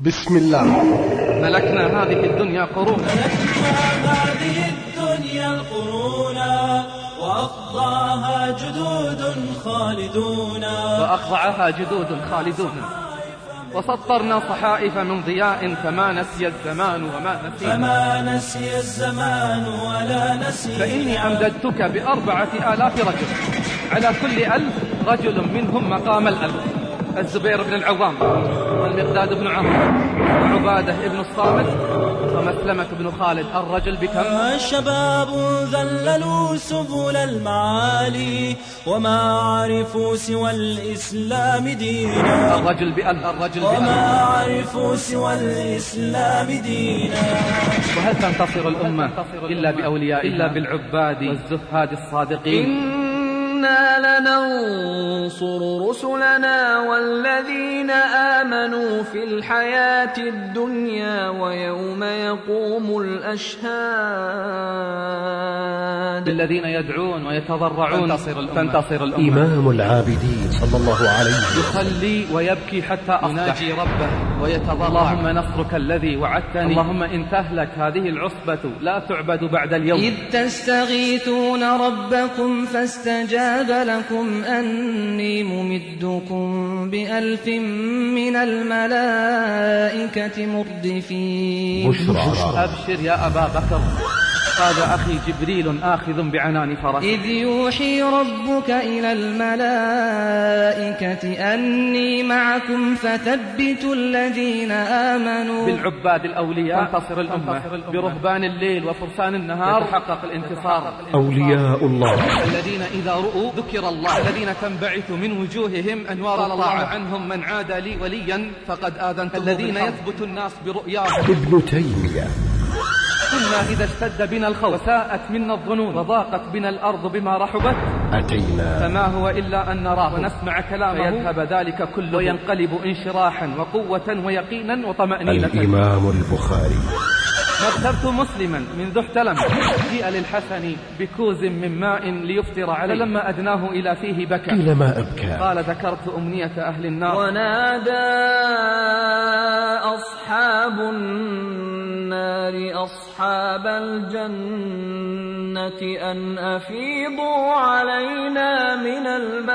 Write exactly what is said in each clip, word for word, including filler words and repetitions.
بسم الله. ملكنا هذه الدنيا قرونا، ملكنا هذه الدنيا قرونا، وأخضعها جدود خالدون، وأخضعها جدود خالدون، وسطرنا صحائف من ضياء فما نسي الزمان وما نسينا، فما نسي الزمان ولا نسينا. فإني أمددتك بأربعة آلاف رجل، على كل ألف رجل منهم مقام الألف. الزبير بن العوام، والمقداد بن عمرو، وعبادة بن الصامت، ومسلمة بن خالد. الرجل بكم؟ الشباب ذللوا سبل المعالي، وما عرفوا سوى الإسلام دينا. الرجل بألف، الرجل بألف، وما عرفوا سوى الإسلام دينا. وهل تنتصر الأمة إلا بأوليائها، إلا بالعباد والزهاد الصادقين؟ إنا لننصر رسلنا والذين آمنوا في الحياة الدنيا ويوم يقوم الأشهاد. الذين يدعون ويتضرعون تنتصر الأمة, تنتصر الأمة. إمام العابدين صلى الله عليه وسلم يصلي ويبكي حتى أصبح، يناجي ربه ويتضرع. اللهم نصرك الذي وعدتني، اللهم إن تهلك هذه العصبة لا تعبد بعد اليوم. إذ تستغيثون ربكم فاستجاب لكم أني ممدكم بألف من الملائكة مردفين. بشرى. أبشر يا أبا بكر، هذا أخي جبريل آخذ بعنان فرس. إذ يوحي ربك إلى الملائكة أني معكم فثبتوا الذين آمنوا. بالعباد الأولياء تنتصر الأمة، برهبان الليل وفرسان النهار يتحقق الانتصار. أولياء الله الذين إذا رؤوا ذكر الله، الذين تنبعث من وجوههم أنوار الله. عنهم من عاد لي وليا فقد آذنته. الذين يثبت الناس برؤياهم. ابن تيمية. كنا إذا اشتد بنا الخوف وساءت منا الظنون وضاقت بنا الأرض بما رحبت أتينا، فما هو إلا أن نراه ونسمع كلامه فيذهب ذلك كله وينقلب انشراحا وقوة ويقينا وطمأنينة. الإمام البخاري. نبترت مسلما منذ احتلم، جيء للحسن بكوز من ماء ليفطر عليه، فلما أدناه إلى فيه بكى. قيل ما أبكى؟ قال ذكرت أمنية أهل النار. ونادى أصحاب النار أصحاب الجنة أن أفيضوا علينا من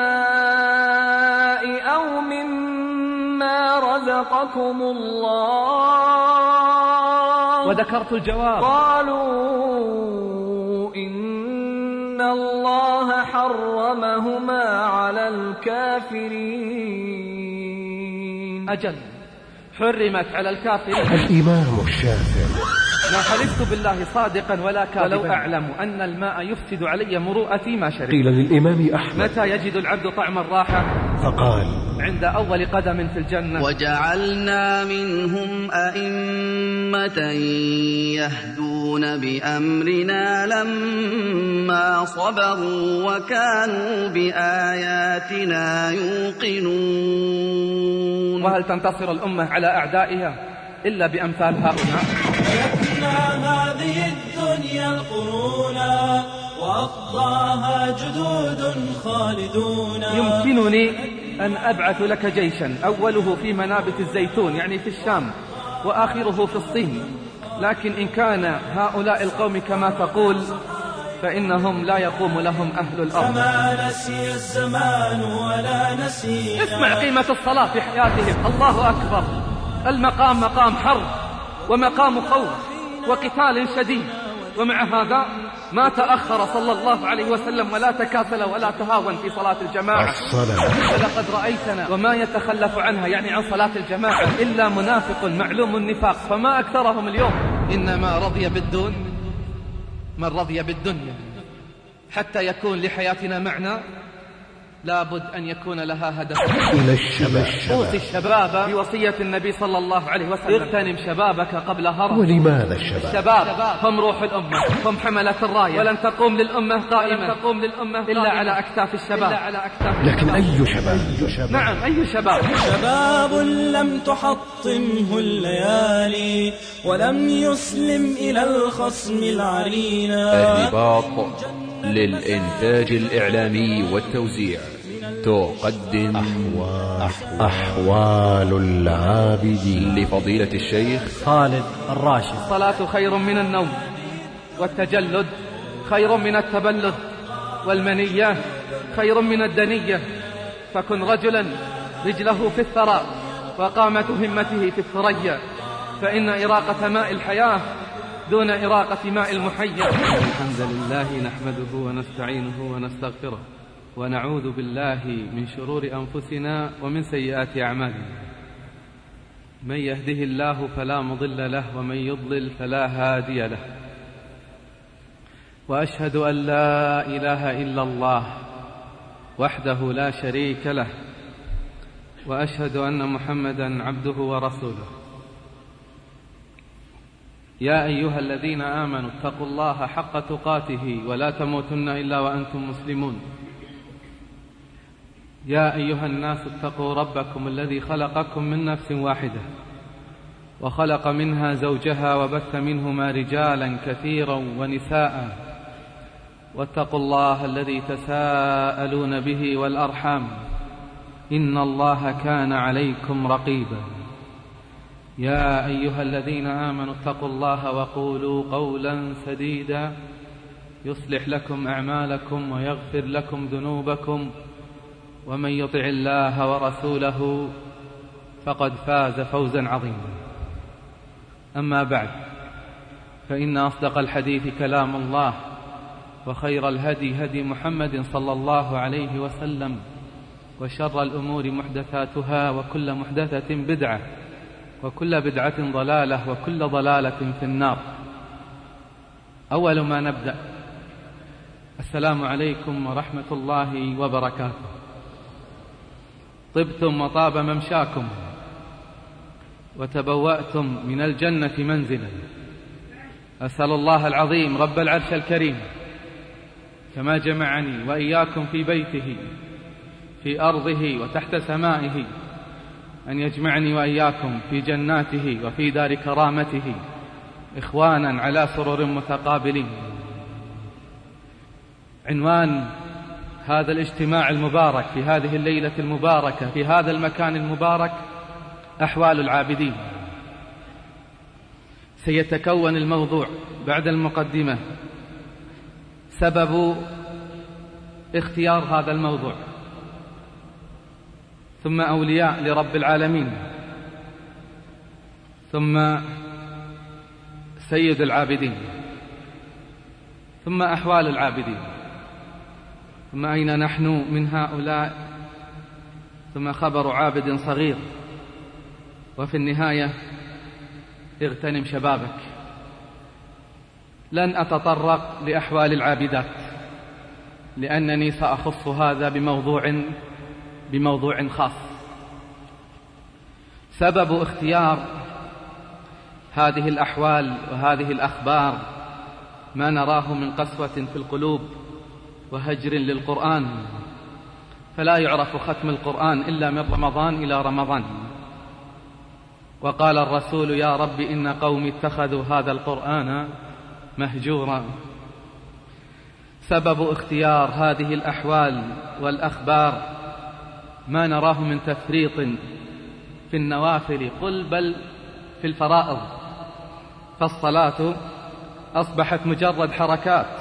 الماء أو مما رزقكم الله. وذكرت الجواب. قالوا إن الله حرمهما على الكافرين. أجل، حرمت على الكافرين. الإمام الشافعي. ما حلفت بالله صادقا ولا كاذبا، ولو أعلم أن الماء يفسد علي مروءتي ما شربت. قيل للإمام أحمد. متى يجد العبد طعم الراحة؟ فقال عند أول قدم في الجنة. وجعلنا منهم أئمة يهدون بأمرنا لما صبروا وكانوا بآياتنا يوقنون. وهل تنتصر الأمة على أعدائها إلا بأمثال هؤلاء؟ ملكنا هذه الدنيا القرونا، وأخضعها جدود خالدون. يمكنني أن أبعث لك جيشا أوله في منابت الزيتون يعني في الشام، وآخره في الصين، لكن إن كان هؤلاء القوم كما تقول فإنهم لا يقوم لهم أهل الأرض. فما نسي الزمان ولا نسينا. اسمع قيمة الصلاة في حياتهم. الله أكبر. المقام مقام حرب ومقام خوف وقتال شديد، ومع هذا ما تأخر صلى الله عليه وسلم ولا تكاسل ولا تهاون في صلاة الجماعة. الصلاة. ولقد رأيتنا وما يتخلف عنها يعني عن صلاة الجماعة إلا منافق معلوم النفاق، فما أكثرهم اليوم. إنما رضي بالدون من رضي بالدنيا. حتى يكون لحياتنا معنى لابد أن يكون لها هدف. إلى الشباب. أوصي الشباب بوصية النبي صلى الله عليه وسلم: اغتنم شبابك قبل هرم. ولماذا الشباب؟ الشباب هم روح الأمة، هم حملة الراية، ولن تقوم للأمة قائمة تقوم للأمة إلا على أكتاف الشباب. لكن أي شباب؟ نعم، أي شباب؟ شباب لم تحطمه الليالي ولم يسلم إلى الخصم العرينا. الرباط للإنتاج الإعلامي والتوزيع. تقدم أحوال, أحوال العابدين لفضيلة الشيخ خالد الراشد. الصلاة خير من النوم، والتجلد خير من التبلد، والمنية خير من الدنية. فكن رجلا رجله في الثرى وقامة همته في الثريا، فإن إراقة ماء الحياة دون إراقة ماء المحيا. الحمد لله نحمده ونستعينه ونستغفره، ونعوذ بالله من شرور أنفسنا ومن سيئات أعمالنا. من يهده الله فلا مضل له، ومن يضلل فلا هادي له. وأشهد أن لا إله إلا الله وحده لا شريك له، وأشهد أن محمدا عبده ورسوله. يا أيها الذين آمنوا اتقوا الله حق تقاته ولا تموتن إلا وأنتم مسلمون. يا أيها الناس اتقوا ربكم الذي خلقكم من نفس واحدة وخلق منها زوجها وبث منهما رجالا كثيرا ونساء، واتقوا الله الذي تساءلون به والأرحام، إن الله كان عليكم رقيبا. يا أيها الذين آمنوا اتقوا الله وقولوا قولا سديدا يصلح لكم أعمالكم ويغفر لكم ذنوبكم، ومن يطع الله ورسوله فقد فاز فوزا عظيما. أما بعد، فإن أصدق الحديث كلام الله، وخير الهدي هدي محمد صلى الله عليه وسلم، وشر الأمور محدثاتها، وكل محدثة بدعة، وكل بدعة ضلالة، وكل ضلالة في النار. أول ما نبدأ، السلام عليكم ورحمة الله وبركاته. طبتم وطاب ممشاكم، وتبوأتم من الجنة منزلا. أسأل الله العظيم رب العرش الكريم كما جمعني وإياكم في بيته في أرضه وتحت سمائه، أن يجمعني وإياكم في جناته وفي دار كرامته، إخوانا على سرر متقابلين. عنوان هذا الاجتماع المبارك في هذه الليلة المباركة في هذا المكان المبارك أحوال العابدين. سيتكون الموضوع بعد المقدمة سبب اختيار هذا الموضوع، ثم أولياء لرب العالمين، ثم سيد العابدين، ثم أحوال العابدين، ثم أين نحن من هؤلاء، ثم خبر عابد صغير، وفي النهاية اغتنم شبابك. لن أتطرق لأحوال العابدات، لأنني سأخص هذا بموضوع بموضوع خاص. سبب اختيار هذه الأحوال وهذه الأخبار ما نراه من قسوة في القلوب وهجر للقرآن، فلا يعرف ختم القرآن إلا من رمضان إلى رمضان. وقال الرسول: يا رب إن قومي اتخذوا هذا القرآن مهجورا. سبب اختيار هذه الأحوال والأخبار ما نراه من تفريط في النوافل، قل بل في الفرائض. فالصلاة أصبحت مجرد حركات،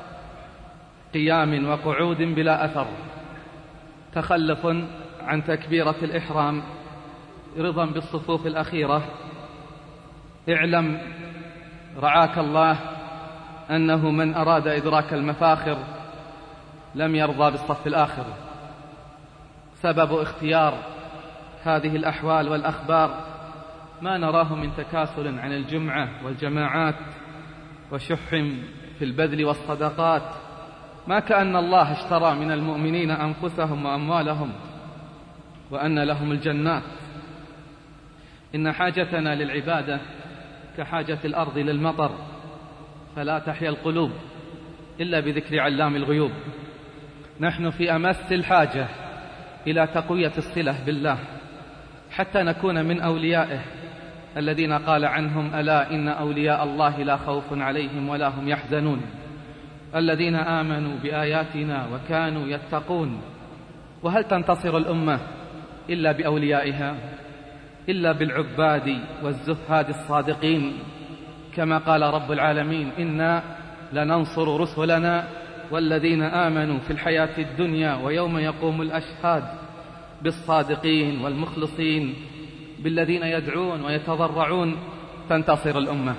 قيام وقعود بلا أثر، تخلف عن تكبيرة الإحرام، رضا بالصفوف الأخيرة. اعلم رعاك الله أنه من أراد إدراك المفاخر لم يرضى بالصف الآخر. سبب اختيار هذه الأحوال والأخبار ما نراه من تكاسل عن الجمعة والجماعات، وشح في البذل والصدقات، ما كأن الله اشترى من المؤمنين أنفسهم وأموالهم وأن لهم الجنات. إن حاجتنا للعبادة كحاجة الأرض للمطر، فلا تحيا القلوب إلا بذكر علام الغيوب. نحن في أمس الحاجة إلى تقوية الصلة بالله حتى نكون من أوليائه الذين قال عنهم: ألا إن أولياء الله لا خوف عليهم ولا هم يحزنون، الذين آمنوا بآياتنا وكانوا يتقون. وهل تنتصر الأمة إلا بأوليائها، إلا بالعباد والزهاد الصادقين؟ كما قال رب العالمين: إنا لننصر رسلنا والذين آمنوا في الحياة الدنيا ويوم يقوم الأشهاد، بالصادقين والمخلصين، بالذين يدعون ويتضرعون تنتصر الأمة.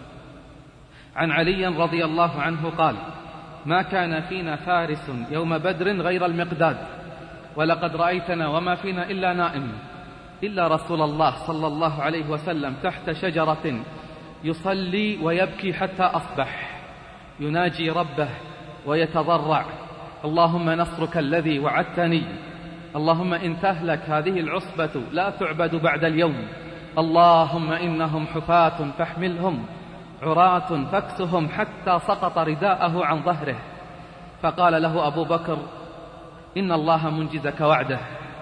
عن علي رضي الله عنه قال: ما كان فينا فارس يوم بدر غير المقداد، ولقد رأيتنا وما فينا إلا نائم، إلا رسول الله صلى الله عليه وسلم تحت شجرة يصلي ويبكي حتى أصبح، يناجي ربه ويتضرع: اللهم نصرك الذي وعدتني، اللهم إن تهلك هذه العصبة لا تعبد بعد اليوم، اللهم إنهم حفاة فاحملهم، عراة فاكسهم، حتى سقط رداءه عن ظهره. فقال له أبو بكر: إن الله منجزك وعده.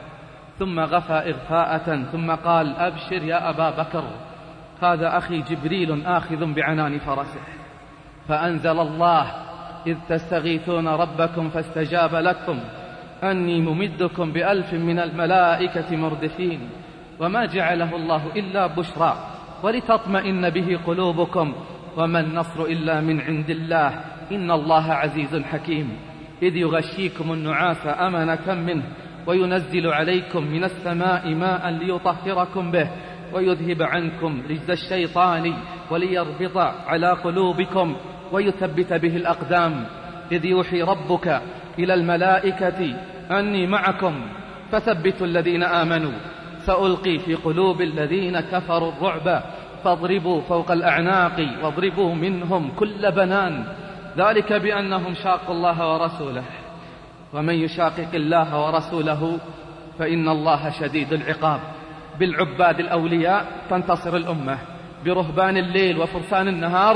ثم غفى إغفاءة ثم قال: أبشر يا أبا بكر، هذا أخي جبريل آخذ بعنان فرسه. فأنزل الله: إذ تستغيثون ربكم فاستجاب لكم أني ممدكم بألف من الملائكة مردفين، وما جعله الله إلا بشرى ولتطمئن به قلوبكم، وما النصر إلا من عند الله، إن الله عزيز حكيم. إذ يغشيكم النعاس أمنة منه وينزل عليكم من السماء ماء ليطهركم به ويذهب عنكم رجز الشيطان وليربط على قلوبكم ويثبت به الأقدام. إذ يوحي ربك إلى الملائكة أني معكم فثبتوا الذين آمنوا، سألقي في قلوب الذين كفروا الرعب فاضربوا فوق الأعناق واضربوا منهم كل بنان، ذلك بأنهم شاقوا الله ورسوله، ومن يشاقق الله ورسوله فإن الله شديد العقاب. بالعباد الأولياء تنتصر الأمة، برهبان الليل وفرسان النهار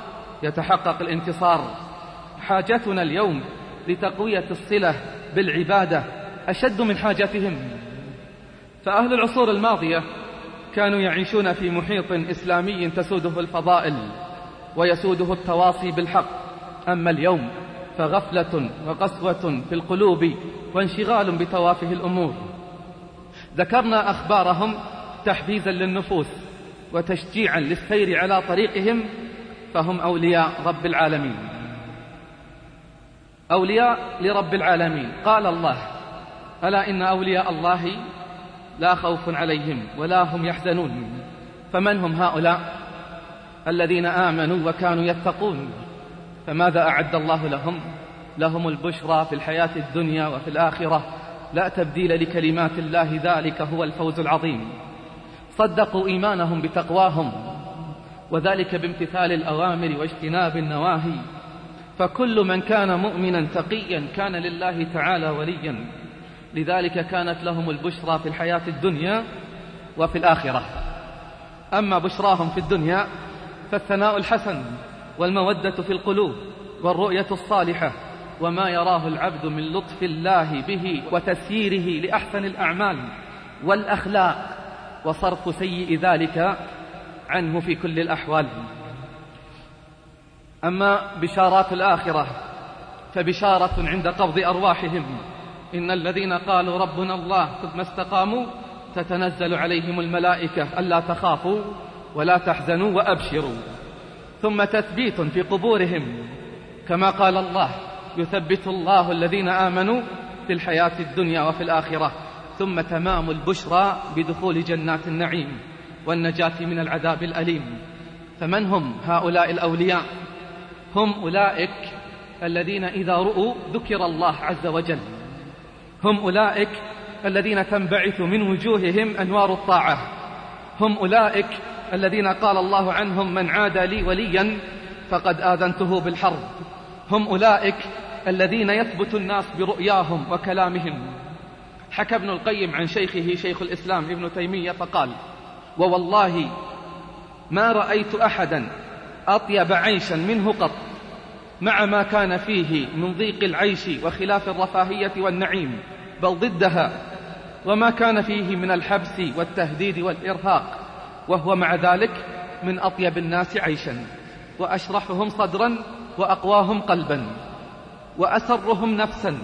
يتحقق الانتصار. حاجتنا اليوم لتقوية الصلة بالعبادة أشد من حاجتهم. فأهل العصور الماضية كانوا يعيشون في محيط إسلامي تسوده الفضائل ويسوده التواصي بالحق، أما اليوم فغفلة وقسوة في القلوب وانشغال بتوافه الأمور. ذكرنا أخبارهم تحفيزا للنفوس وتشجيعا للسير على طريقهم، فهم أولياء رب العالمين، أولياء لرب العالمين. قال الله: ألا إن أولياء الله لا خوف عليهم ولا هم يحزنون. فمن هم هؤلاء؟ الذين آمنوا وكانوا يتقون. فماذا أعد الله لهم؟ لهم البشرى في الحياة الدنيا وفي الآخرة، لا تبديل لكلمات الله، ذلك هو الفوز العظيم. صدقوا إيمانهم بتقواهم، وذلك بامتثال الأوامر واجتناب النواهي. فكل من كان مؤمنا تقيا كان لله تعالى وليا، لذلك كانت لهم البشرى في الحياة الدنيا وفي الآخرة. أما بشراهم في الدنيا فالثناء الحسن والمودة في القلوب والرؤية الصالحة، وما يراه العبد من لطف الله به وتسييره لأحسن الأعمال والأخلاق وصرف سيء ذلك عنه في كل الأحوال. أما بشارات الآخرة فبشارة عند قبض أرواحهم: إن الذين قالوا ربنا الله ثم استقاموا تتنزل عليهم الملائكة ألا تخافوا ولا تحزنوا وأبشروا. ثم تثبيت في قبورهم، كما قال الله: يثبت الله الذين آمنوا في الحياة الدنيا وفي الآخرة. ثم تمام البشرى بدخول جنات النعيم والنجاة من العذاب الأليم. فمن هم هؤلاء الأولياء؟ هم أولئك الذين إذا رؤوا ذكر الله عز وجل، هم أولئك الذين تنبعث من وجوههم أنوار الطاعة، هم أولئك الذين قال الله عنهم: من عاد لي وليا فقد آذنته بالحرب. هم أولئك الذين يثبت الناس برؤياهم وكلامهم. حكى ابن القيم عن شيخه شيخ الإسلام ابن تيمية فقال: ووالله ما رأيت أحدا أطيب عيشا منه قط، مع ما كان فيه من ضيق العيش وخلاف الرفاهية والنعيم، بل ضدها، وما كان فيه من الحبس والتهديد والإرهاق، وهو مع ذلك من أطيب الناس عيشا، وأشرحهم صدرا، وأقواهم قلبا، وأسرهم نفسا،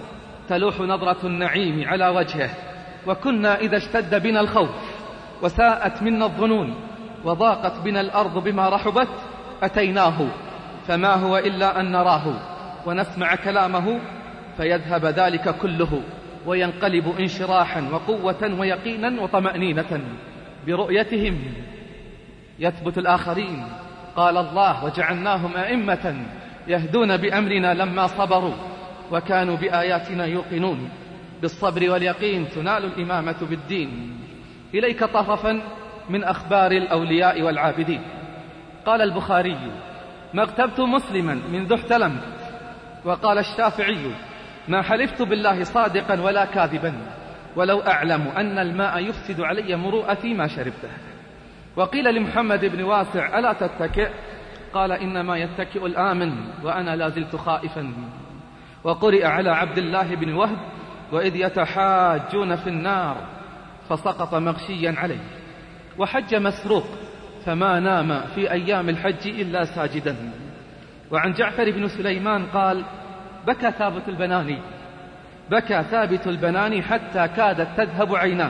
تلوح نظرة النعيم على وجهه، وكنا إذا اشتد بنا الخوف وساءت منا الظنون وضاقت بنا الأرض بما رحبت أتيناه، فما هو إلا أن نراه ونسمع كلامه فيذهب ذلك كله، وينقلب انشراحا وقوة ويقينا وطمأنينة برؤيتهم يثبت الآخرين. قال الله: وجعلناهم أئمة يهدون بأمرنا لما صبروا وكانوا بآياتنا يوقنون. بالصبر واليقين تنال الإمامة بالدين. إليك طرفا من أخبار الأولياء والعابدين. قال البخاري: ما اغتبت مسلما منذ احتلمت. وقال الشافعي: ما حلفت بالله صادقا ولا كاذبا، ولو أعلم أن الماء يفسد علي مروءتي ما شربته. وقيل لمحمد بن واسع: ألا تتكئ؟ قال: إنما يتكئ الآمن وأنا لا زلت خائفا. وقرئ على عبد الله بن وهب: وإذ يتحاجون في النار فسقط مغشيا عليه. وحج مسروق فما نام في أيام الحج إلا ساجدا. وعن جعفر بن سليمان قال: بكى ثابت البناني بكى ثابت البناني حتى كادت تذهب عيناه،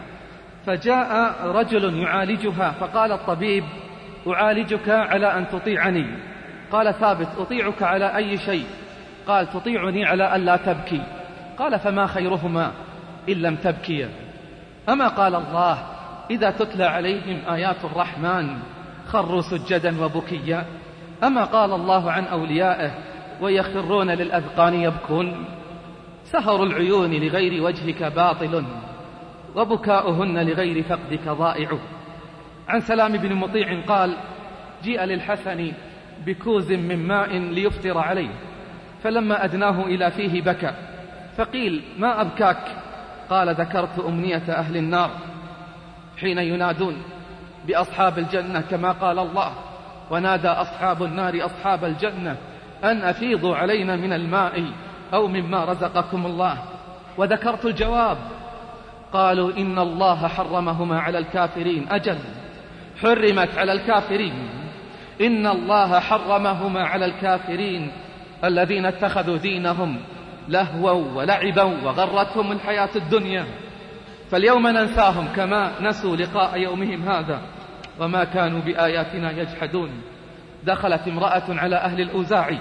فجاء رجل يعالجها فقال الطبيب: أعالجك على أن تطيعني. قال ثابت: أطيعك على أي شيء؟ قال: تطيعني على أن لا تبكي. قال: فما خيرهما إن لم تبكي؟ أما قال الله: إذا تتلى عليهم آيات الرحمن خروا سجدا وبكيا؟ أما قال الله عن أوليائه: ويخرون للأذقان يبكون؟ سهر العيون لغير وجهك باطل وبكاؤهن لغير فقدك ضائع. عن سلام بن مطيع قال: جيء للحسن بكوز من ماء ليفطر عليه، فلما أدناه إلى فيه بكى، فقيل: ما أبكاك؟ قال: ذكرت أمنية أهل النار حين ينادون بأصحاب الجنة كما قال الله: ونادى أصحاب النار أصحاب الجنة أن أفيضوا علينا من الماء أو مما رزقكم الله. وذكرت الجواب، قالوا: إن الله حرمهما على الكافرين. أجل، حرمت على الكافرين. إن الله حرمهما على الكافرين الذين اتخذوا دينهم لهوا ولعبا وغرتهم الحياة الدنيا، فاليوم ننساهم كما نسوا لقاء يومهم هذا وما كانوا بآياتنا يجحدون. دخلت امرأة على أهل الأوزاعي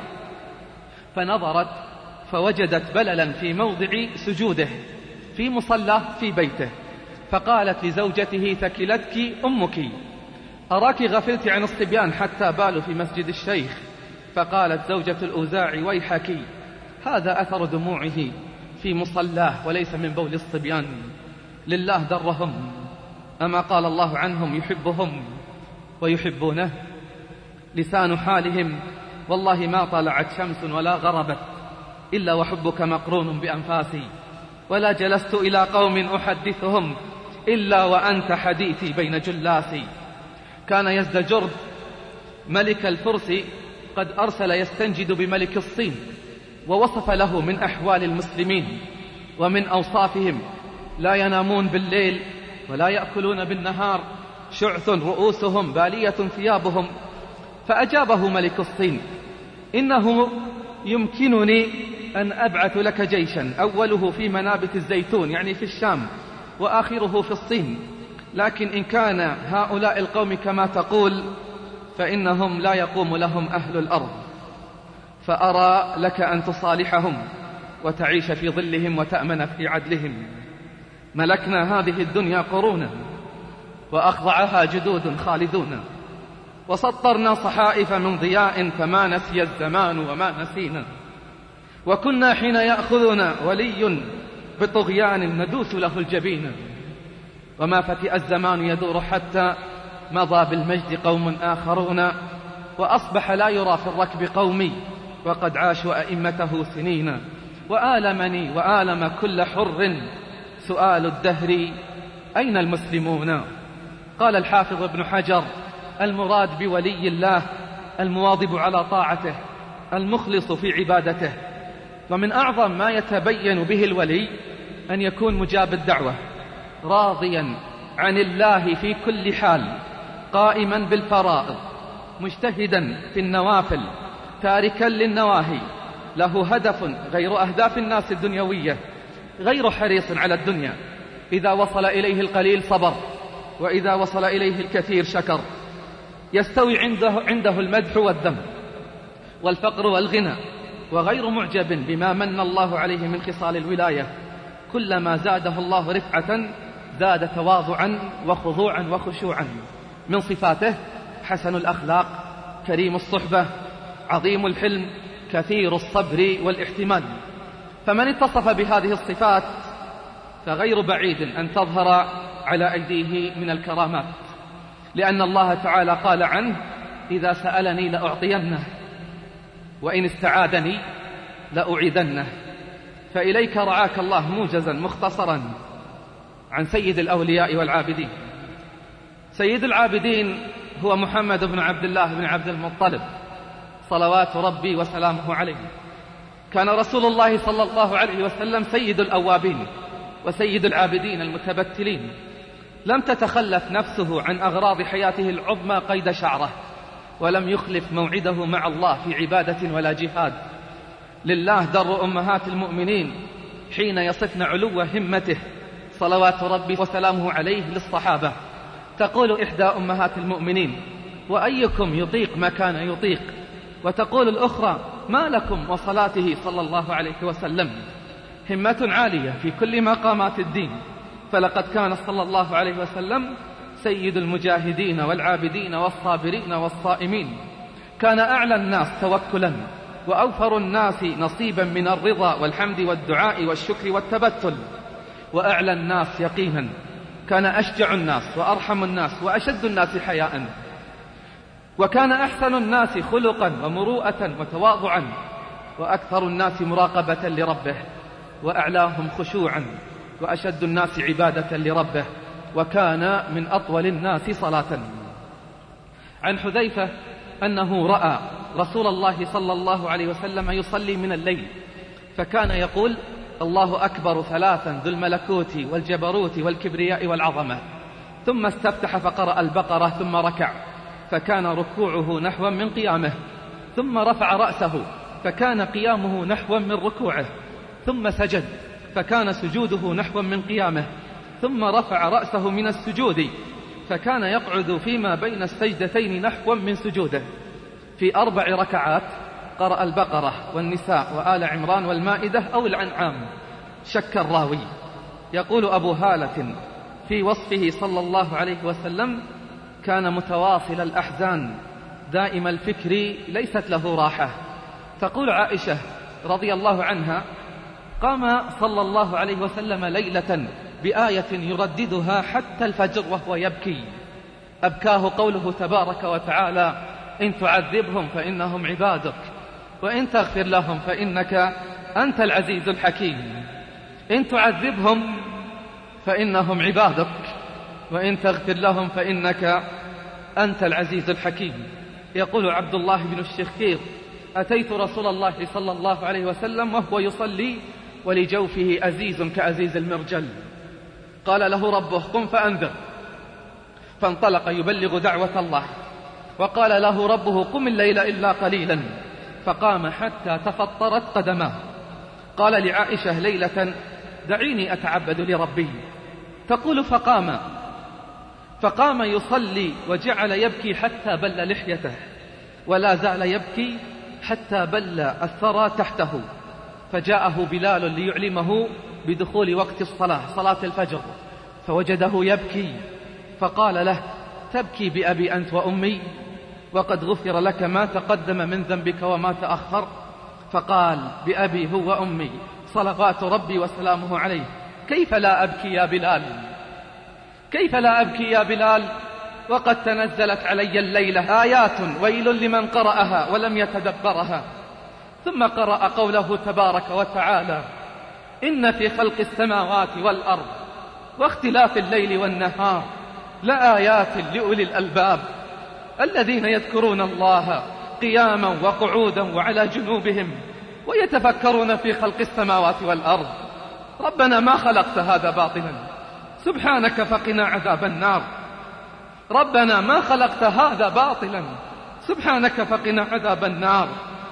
فنظرت فوجدت بللا في موضع سجوده في مصلى في بيته، فقالت لزوجته: ثكلتك أمك، أراك غفلت عن الصبيان حتى بالوا في مسجد الشيخ. فقالت زوجة الأوزاعي: ويحك، هذا أثر دموعه في مصلاه وليس من بول الصبيان، لله درهم. أما قال الله عنهم: يحبهم ويحبونه. لسان حالهم: والله ما طلعت شمس ولا غربت إلا وحبك مقرون بأنفاسي، ولا جلست إلى قوم أحدثهم إلا وأنت حديثي بين جلاسي. كان يزدجرد ملك الفرس قد أرسل يستنجد بملك الصين، ووصف له من أحوال المسلمين ومن أوصافهم: لا ينامون بالليل ولا يأكلون بالنهار، شعث رؤوسهم بالية ثيابهم. فأجابه ملك الصين: إنه يمكنني أن أبعث لك جيشا أوله في منابت الزيتون يعني في الشام وآخره في الصين، لكن إن كان هؤلاء القوم كما تقول فإنهم لا يقوم لهم أهل الأرض، فأرى لك أن تصالحهم وتعيش في ظلهم وتأمن في عدلهم. ملكنا هذه الدنيا قرونا وأخضعها جدود خالدون، وسطرنا صحائف من ضياء فما نسي الزمان وما نسينا، وكنا حين يأخذنا ولي بطغيان ندوس له الجبين. وما فتئ الزمان يدور حتى مضى بالمجد قوم آخرون، وأصبح لا يرى في الركب قومي وقد عاشوا أئمته سنين. وآلمني وآلم كل حر سؤال الدهر: أين المسلمون؟ قال الحافظ ابن حجر: المراد بولي الله المواظب على طاعته المخلص في عبادته. ومن أعظم ما يتبين به الولي أن يكون مجاب الدعوة، راضيا عن الله في كل حال، قائما بالفرائض، مجتهدا في النوافل، تاركا للنواهي، له هدف غير أهداف الناس الدنيوية، غير حريص على الدنيا. إذا وصل إليه القليل صبر، وإذا وصل إليه الكثير شكر. يستوي عنده, عنده المدح والذم والفقر والغنى، وغير معجب بما من الله عليه من خصال الولاية. كلما زاده الله رفعة زاد تواضعا وخضوعا وخشوعا. من صفاته حسن الأخلاق، كريم الصحبة، عظيم الحلم، كثير الصبر والاحتمال. فمن اتصف بهذه الصفات فغير بعيد أن تظهر على أيديه من الكرامات، لأن الله تعالى قال عنه: إذا سألني لأعطينه، وإن استعاذني لأعيذنه. فإليك رعاك الله موجزا مختصرا عن سيد الأولياء والعابدين. سيد العابدين هو محمد بن عبد الله بن عبد المطلب صلوات ربي وسلامه عليه. كان رسول الله صلى الله عليه وسلم سيد الأوابين وسيد العابدين المتبتلين. لم تتخلف نفسه عن أغراض حياته العظمى قيد شعره، ولم يخلف موعده مع الله في عبادة ولا جهاد. لله در أمهات المؤمنين حين يصفن علو همته صلوات ربي وسلامه عليه للصحابة. تقول إحدى أمهات المؤمنين: وأيكم يطيق ما كان يطيق؟ وتقول الأخرى: ما لكم وصلاته صلى الله عليه وسلم؟ همة عالية في كل مقامات الدين. فلقد كان صلى الله عليه وسلم سيد المجاهدين والعابدين والصابرين والصائمين. كان أعلى الناس توكلا، وأوفر الناس نصيبا من الرضا والحمد والدعاء والشكر والتبتل، وأعلى الناس يقينا. كان أشجع الناس وأرحم الناس وأشد الناس حياء، وكان أحسن الناس خلقا ومروءة وتواضعا، وأكثر الناس مراقبة لربه، وأعلاهم خشوعا، وأشد الناس عبادة لربه، وكان من أطول الناس صلاة. عن حذيفة أنه رأى رسول الله صلى الله عليه وسلم يصلي من الليل، فكان يقول: الله أكبر ثلاثا ذو الملكوت والجبروت والكبرياء والعظمة. ثم استفتح فقرأ البقرة، ثم ركع، فكان ركوعه نحوا من قيامه، ثم رفع رأسه، فكان قيامه نحوا من ركوعه، ثم سجد، فكان سجوده نحوا من قيامه، ثم رفع رأسه من السجود، فكان يقعد فيما بين السجدتين نحوا من سجوده. في أربع ركعات قرأ البقرة والنساء وآل عمران والمائدة أو الأنعام. شك الراوي. يقول أبو هالة في وصفه صلى الله عليه وسلم: كان متواصل الأحزان دائم الفكر ليست له راحة. تقول عائشة رضي الله عنها: قام صلى الله عليه وسلم ليلة بآية يرددها حتى الفجر وهو يبكي. أبكاه قوله تبارك وتعالى: إن تعذبهم فإنهم عبادك، وإن تغفر لهم فإنك أنت العزيز الحكيم. إن تعذبهم فإنهم عبادك، وإن تغفر لهم فإنك أنت العزيز الحكيم. يقول عبد الله بن الشخير: أتيت رسول الله صلى الله عليه وسلم وهو يصلي ولجوفه أزيز كأزيز المرجل. قال له ربه: قم فأنذر. فانطلق يبلغ دعوة الله. وقال له ربه: قم الليل إلا قليلا. فقام حتى تفطرت قدماه. قال لعائشة ليلة: دعيني أتعبد لربي. تقول: فقام فقام يصلي وجعل يبكي حتى بل لحيته، ولا زال يبكي حتى بل الثرى تحته. فجاءه بلال ليعلمه بدخول وقت الصلاة، صلاة الفجر، فوجده يبكي، فقال له: تبكي بأبي أنت وأمي وقد غفر لك ما تقدم من ذنبك وما تأخر؟ فقال: بأبي هو وأمي صلوات ربي وسلامه عليه. كيف لا أبكي يا بلال؟ كيف لا أبكي يا بلال وقد تنزلت علي الليلة آيات ويل لمن قرأها ولم يتدبرها. ثم قرأ قوله تبارك وتعالى: إن في خلق السماوات والأرض واختلاف الليل والنهار لآيات لأولي الألباب الذين يذكرون الله قياما وقعودا وعلى جنوبهم ويتفكرون في خلق السماوات والأرض. ربنا ما خلقت هذا باطلا سبحانك فقنا عذاب النار. ربنا ما خلقت هذا باطلا سبحانك فقنا عذاب النار.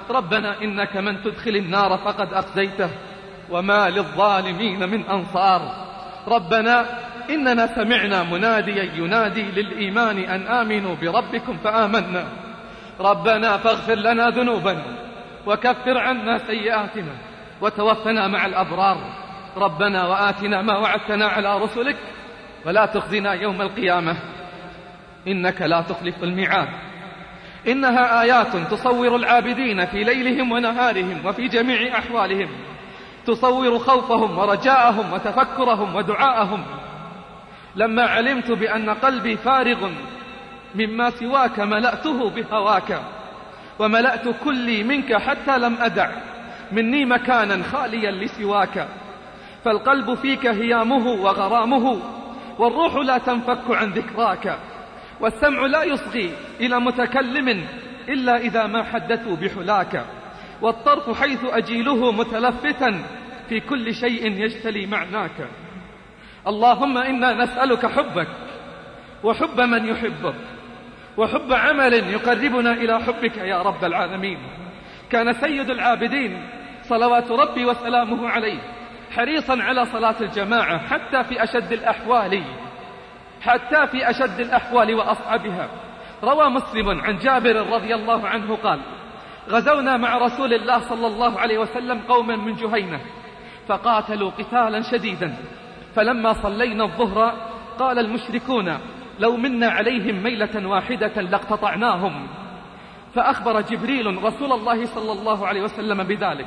ربنا إنك من تدخل النار فقد أخزيته وما للظالمين من أنصار. ربنا إننا سمعنا مناديا ينادي للإيمان أن آمنوا بربكم فآمنا. ربنا فاغفر لنا ذنوبنا وكفر عنا سيئاتنا وتوفنا مع الأبرار. ربنا وآتنا ما وعدتنا على رسلك ولا تخزنا يوم القيامة إنك لا تخلف الميعاد. إنها آيات تصور العابدين في ليلهم ونهارهم وفي جميع أحوالهم، تصور خوفهم ورجاءهم وتفكرهم ودعاءهم. لما علمت بأن قلبي فارغ مما سواك ملأته بهواك، وملأت كلي منك حتى لم أدع مني مكانا خاليا لسواك. فالقلب فيك هيامه وغرامه، والروح لا تنفك عن ذكراك، والسمع لا يصغي إلى متكلم إلا إذا ما حدثوا بحلاك، والطرف حيث أجيله متلفتا في كل شيء يجتلي معناك. اللهم إنا نسألك حبك وحب من يحبك وحب عمل يقربنا إلى حبك يا رب العالمين. كان سيد العابدين صلوات ربي وسلامه عليه حريصا على صلاة الجماعة حتى في أشد الأحوال حتى في أشد الأحوال وأصعبها. روى مسلم عن جابر رضي الله عنه قال: غزونا مع رسول الله صلى الله عليه وسلم قوما من جهينة فقاتلوا قتالا شديدا، فلما صلينا الظهر قال المشركون: لو منا عليهم ميلة واحدة لاقتطعناهم. فأخبر جبريل رسول الله صلى الله عليه وسلم بذلك،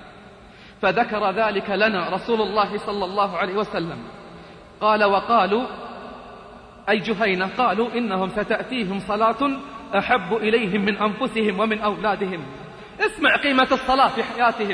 فذكر ذلك لنا رسول الله صلى الله عليه وسلم. قال: وقالوا أي جهينة قالوا إنهم ستأتيهم صلاة أحب إليهم من أنفسهم ومن أولادهم. اسمع قيمة الصلاة في حياتهم.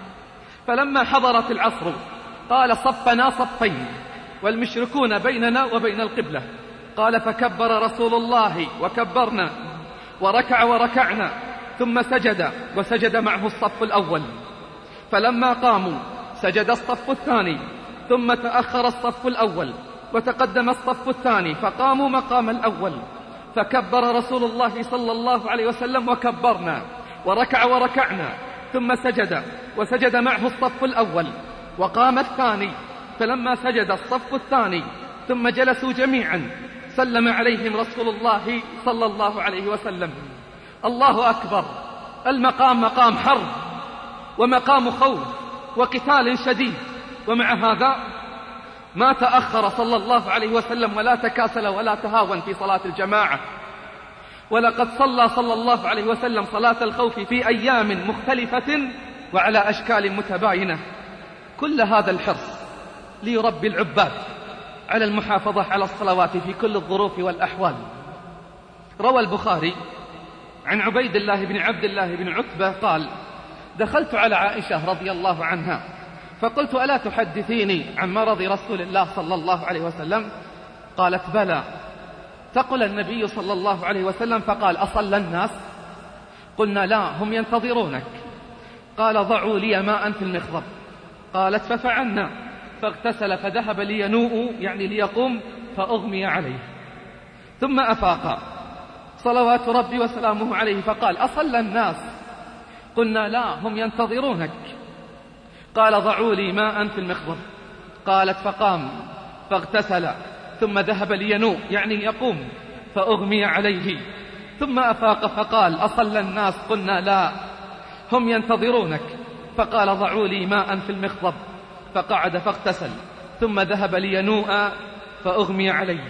فلما حضرت العصر قال: صفنا صفين والمشركون بيننا وبين القبلة. قال: فكبر رسول الله وكبرنا، وركع وركعنا، ثم سجد وسجد معه الصف الأول. فلما قاموا سجد الصف الثاني، ثم تأخر الصف الأول وتقدم الصف الثاني، فقاموا مقام الأول. فكبر رسول الله صلى الله عليه وسلم وكبرنا، وركع وركعنا، ثم سجد وسجد معه الصف الأول، وقام الثاني. فلما سجد الصف الثاني ثم جلسوا جميعا سلم عليهم رسول الله صلى الله عليه وسلم. الله أكبر. المقام مقام حرب ومقام خوف وقتال شديد، ومع هذا ما تأخر صلى الله عليه وسلم ولا تكاسل ولا تهاون في صلاة الجماعة. ولقد صلى صلى الله عليه وسلم صلاة الخوف في أيام مختلفة وعلى أشكال متباينة. كل هذا الحرص ليربي العباد على المحافظة على الصلوات في كل الظروف والأحوال. روى البخاري عن عبيد الله بن عبد الله بن عتبة قال: دخلت على عائشة رضي الله عنها فقلت: ألا تحدثيني عن مرض رسول الله صلى الله عليه وسلم؟ قالت: بلى. تقل النبي صلى الله عليه وسلم فقال: أصلى الناس؟ قلنا: لا، هم ينتظرونك. قال: ضعوا لي ماء في المخضب. قالت: ففعلنا، فاغتسل فذهب لينوء يعني ليقوم، فأغمي عليه. ثم أفاق صلوات ربي وسلامه عليه فقال: أصلى الناس؟ قلنا: لا، هم ينتظرونك. قال: ضعوا لي ماء في المخضب. قالت: فقام فاغتسل ثم ذهب لينوء يعني يقوم، فأغمي عليه. ثم أفاق فقال: أصلى الناس؟ قلنا: لا، هم ينتظرونك. فقال: ضعوا لي ماء في المخضب. فقعد فاغتسل ثم ذهب لينوء فأغمي عليه.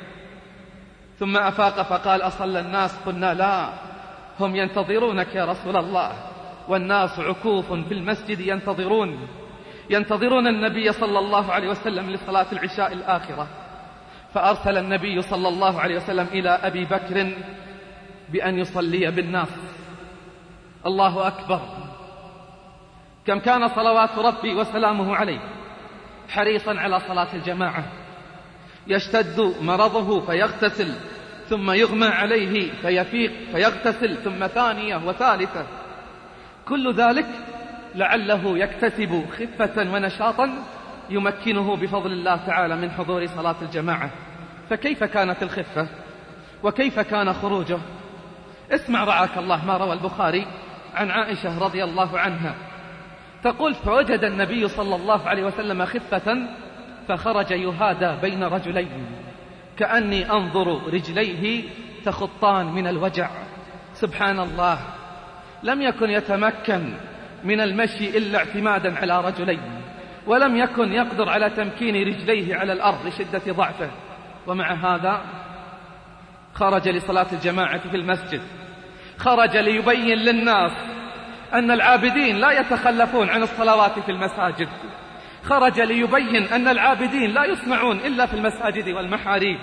ثم أفاق فقال: أصلى الناس؟ قلنا: لا، هم ينتظرونك يا رسول الله. والناس عكوف في المسجد ينتظرون ينتظرون النبي صلى الله عليه وسلم لصلاة العشاء الآخرة. فأرسل النبي صلى الله عليه وسلم إلى أبي بكر بأن يصلي بالناس. الله أكبر. كم كان صلوات ربي وسلامه عليه حريصا على صلاة الجماعة. يشتد مرضه فيغتسل ثم يغمى عليه فيفيق فيغتسل ثم ثانية وثالثة، كل ذلك لعله يكتسب خفة ونشاطا يمكنه بفضل الله تعالى من حضور صلاة الجماعة. فكيف كانت الخفة وكيف كان خروجه؟ اسمع رعاك الله ما روى البخاري عن عائشة رضي الله عنها تقول: فوجد النبي صلى الله عليه وسلم خفة فخرج يهادى بين رجلين كأني أنظر رجليه تخطان من الوجع. سبحان الله، لم يكن يتمكن من المشي إلا اعتمادا على رجلين، ولم يكن يقدر على تمكين رجليه على الأرض لشدة ضعفه، ومع هذا خرج لصلاة الجماعة في المسجد، خرج ليبين للناس أن العابدين لا يتخلفون عن الصلوات في المساجد، خرج ليبين أن العابدين لا يصنعون إلا في المساجد والمحاريب،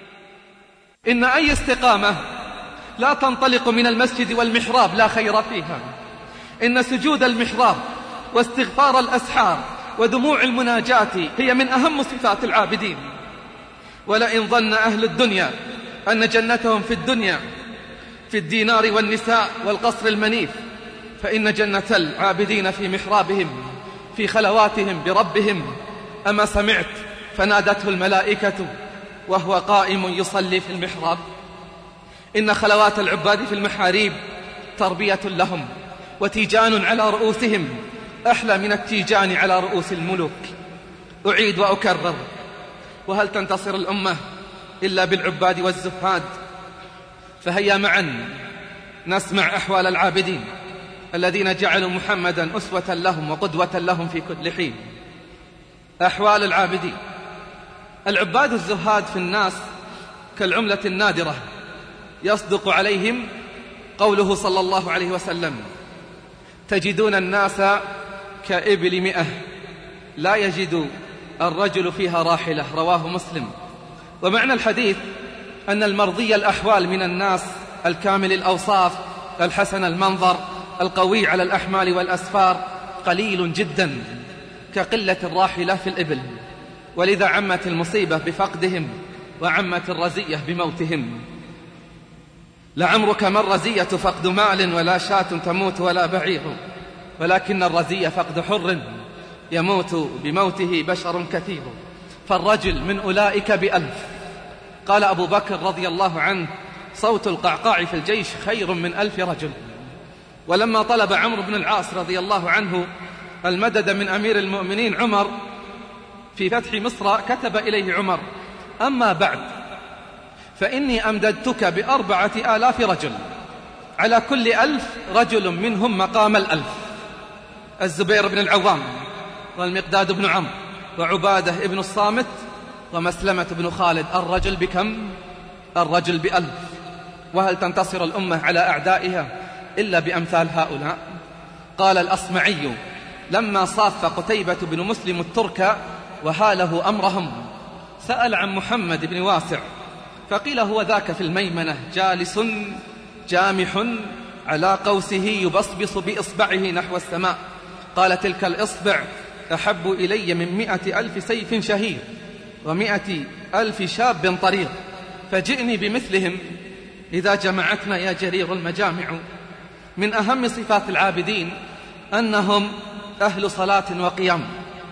إن أي استقامة لا تنطلق من المسجد والمحراب لا خير فيها، إن سجود المحراب واستغفار الأسحار ودموع المناجاة هي من أهم صفات العابدين. ولئن ظن أهل الدنيا أن جنتهم في الدنيا في الدينار والنساء والقصر المنيف، فإن جنة العابدين في محرابهم في خلواتهم بربهم. أما سمعت فنادته الملائكة وهو قائم يصلي في المحراب؟ إن خلوات العباد في المحاريب تربية لهم وتيجان على رؤوسهم أحلى من التيجان على رؤوس الملوك. أعيد وأكرر: وهل تنتصر الأمة إلا بالعباد والزهاد؟ فهيا معا نسمع أحوال العابدين الذين جعلوا محمدا أسوة لهم وقدوة لهم في كل حين. أحوال العابدين. العباد الزهاد في الناس كالعملة النادرة، يصدق عليهم قوله صلى الله عليه وسلم: تجدون الناس كإبل مئة لا يجد الرجل فيها راحلة، رواه مسلم. ومعنى الحديث أن المرضي الأحوال من الناس الكامل الأوصاف الحسن المنظر القوي على الأحمال والأسفار قليل جدا كقلة الراحلة في الإبل، ولذا عمت المصيبة بفقدهم وعمت الرزية بموتهم. لعمرك ما الرزية فقد مال ولا شاة تموت ولا بعير، ولكن الرزية فقد حر يموت بموته بشر كثير. فالرجل من أولئك بألف. قال أبو بكر رضي الله عنه: صوت القعقاع في الجيش خير من ألف رجل. ولما طلب عمرو بن العاص رضي الله عنه المدد من أمير المؤمنين عمر في فتح مصر، كتب إليه عمر: أما بعد فإني أمددتك بأربعة آلاف رجل، على كل ألف رجل منهم مقام الألف. الزبير بن العوام والمقداد بن عمرو وعبادة بن الصامت ومسلمة بن خالد. الرجل بكم؟ الرجل بألف. وهل تنتصر الأمة على أعدائها إلا بأمثال هؤلاء؟ قال الأصمعي لما صاف قتيبة بن مسلم الترك وهاله أمرهم، سأل عن محمد بن واسع فقيل: هو ذاك في الميمنة جالس جامح على قوسه يبصبص بإصبعه نحو السماء. قال: تلك الإصبع أحب إلي من مئة ألف سيف شهير ومئة ألف شاب طريق، فجئني بمثلهم إذا جمعتنا يا جرير المجامع. من أهم صفات العابدين أنهم أهل صلاة وقيام،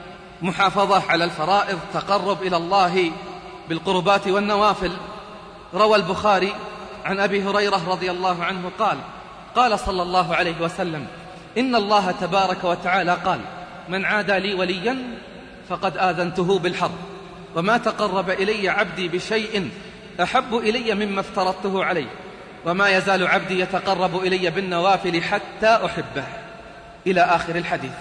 محافظة على الفرائض، تقرب إلى الله بالقربات والنوافل. روى البخاري عن أبي هريرة رضي الله عنه قال: قال صلى الله عليه وسلم: إن الله تبارك وتعالى قال: من عادى لي وليا فقد آذنته بالحرب، وما تقرب إلي عبدي بشيء أحب إلي مما افترضته عليه، وما يزال عبدي يتقرب إلي بالنوافل حتى أحبه، إلى آخر الحديث.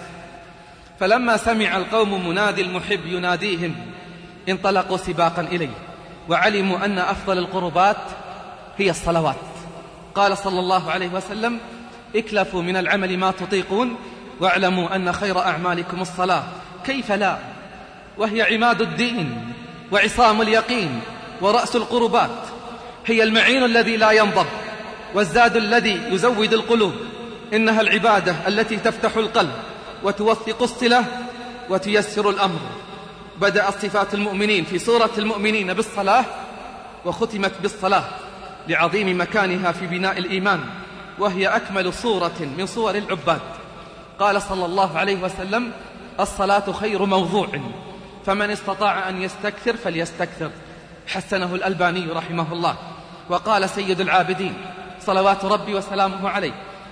فلما سمع القوم منادي المحب يناديهم انطلقوا سباقا إليه، وعلموا أن أفضل القربات هي الصلوات. قال صلى الله عليه وسلم: اكلفوا من العمل ما تطيقون، واعلموا أن خير أعمالكم الصلاة. كيف لا، وهي عماد الدين وعصام اليقين ورأس القربات، هي المعين الذي لا ينضب والزاد الذي يزود القلوب. إنها العبادة التي تفتح القلب وتوثق الصلة وتيسر الأمر. بدأت صفات المؤمنين في سورة المؤمنين بالصلاة، وختمت بالصلاة لعظيم مكانها في بناء الإيمان، وهي أكمل صورة من صور العباد. قال صلى الله عليه وسلم: الصلاة خير موضوع، فمن استطاع أن يستكثر فليستكثر. حسنه الألباني رحمه الله. وقال سيد العابدين صلوات ربي وسلامه عليه: